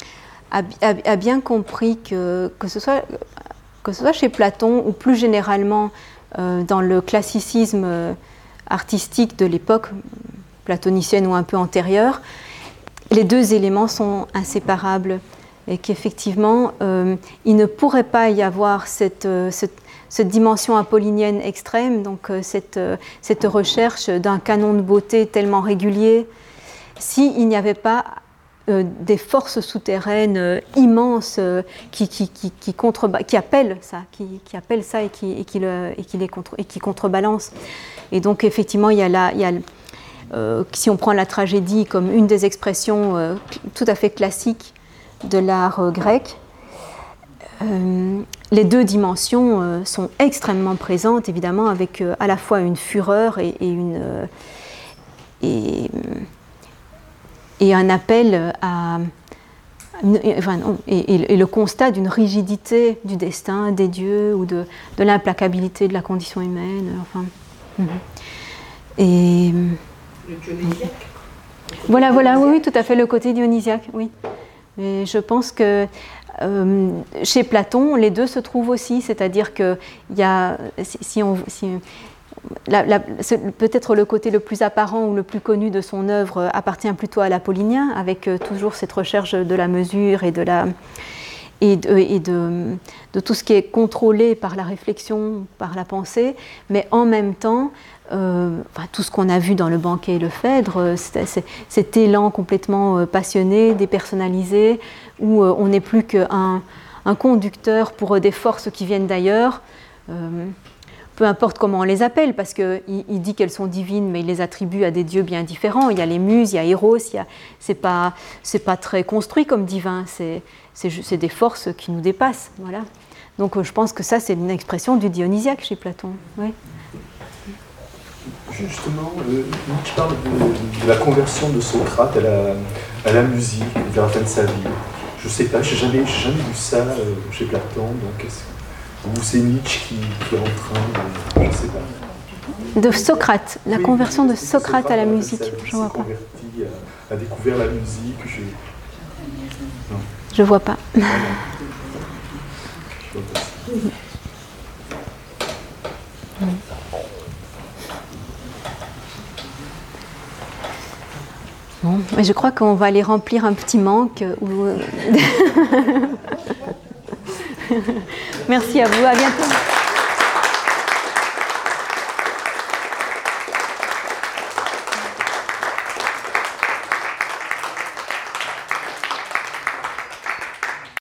S1: a, a bien compris que, que, ce soit, que ce soit chez Platon ou plus généralement euh, dans le classicisme artistique de l'époque platonicienne ou un peu antérieure, les deux éléments sont inséparables et qu'effectivement, euh, il ne pourrait pas y avoir cette... cette cette dimension apollinienne extrême, donc euh, cette, euh, cette recherche d'un canon de beauté tellement régulier, s'il n'y avait pas euh, des forces souterraines euh, immenses euh, qui, qui, qui, qui, contre, qui appellent ça, qui, qui appellent ça et qui, et qui, le, et qui, les contre, et qui contrebalancent. Et donc effectivement, il y a la, il y a, euh, si on prend la tragédie comme une des expressions euh, tout à fait classiques de l'art euh, grec, Euh, les deux dimensions euh, sont extrêmement présentes, évidemment, avec euh, à la fois une fureur et, et, une, euh, et, et un appel à... Enfin, non, et, et le constat d'une rigidité du destin, des dieux, ou de, de l'implacabilité de la condition humaine. Enfin, et...
S5: Le dionysiaque.
S1: Voilà, voilà, oui, oui, tout à fait, le côté dionysiaque, oui. Mais je pense que Euh, chez Platon, les deux se trouvent aussi, c'est-à-dire que y a, si, si on, si, la, la, peut-être le côté le plus apparent ou le plus connu de son œuvre appartient plutôt à l'apollinien, avec euh, toujours cette recherche de la mesure et de, la, et de, et de, de tout ce qui est contrôlé par la réflexion, par la pensée, mais en même temps, Euh, enfin, tout ce qu'on a vu dans le Banquet et le Phèdre, c'est, c'est, cet élan complètement euh, passionné, dépersonnalisé, où euh, on n'est plus qu'un un conducteur pour euh, des forces qui viennent d'ailleurs, euh, peu importe comment on les appelle, parce qu'il il dit qu'elles sont divines, mais il les attribue à des dieux bien différents. Il y a les muses, il y a Eros, il y a, c'est pas, c'est pas très construit comme divin, c'est, c'est, c'est des forces qui nous dépassent. Voilà. Donc euh, je pense que ça, c'est une expression du dionysiaque chez Platon. Oui.
S7: Justement, euh, Nietzsche parle de, de la conversion de Socrate à la, à la musique vers la fin de sa vie. Je ne sais pas, je n'ai jamais, jamais vu ça euh, chez Platon, donc ou c'est Nietzsche qui, qui est en train de... je ne sais pas.
S1: De Socrate, la oui, conversion de Socrate, Socrate à la musique.
S7: Sa vie, je vois pas. Converti, a, a découvert la musique. Je non.
S1: Je vois pas.
S7: Je vois pas.
S1: Oui. Bon, je crois qu'on va aller remplir un petit manque. Ou... Merci à vous, à bientôt.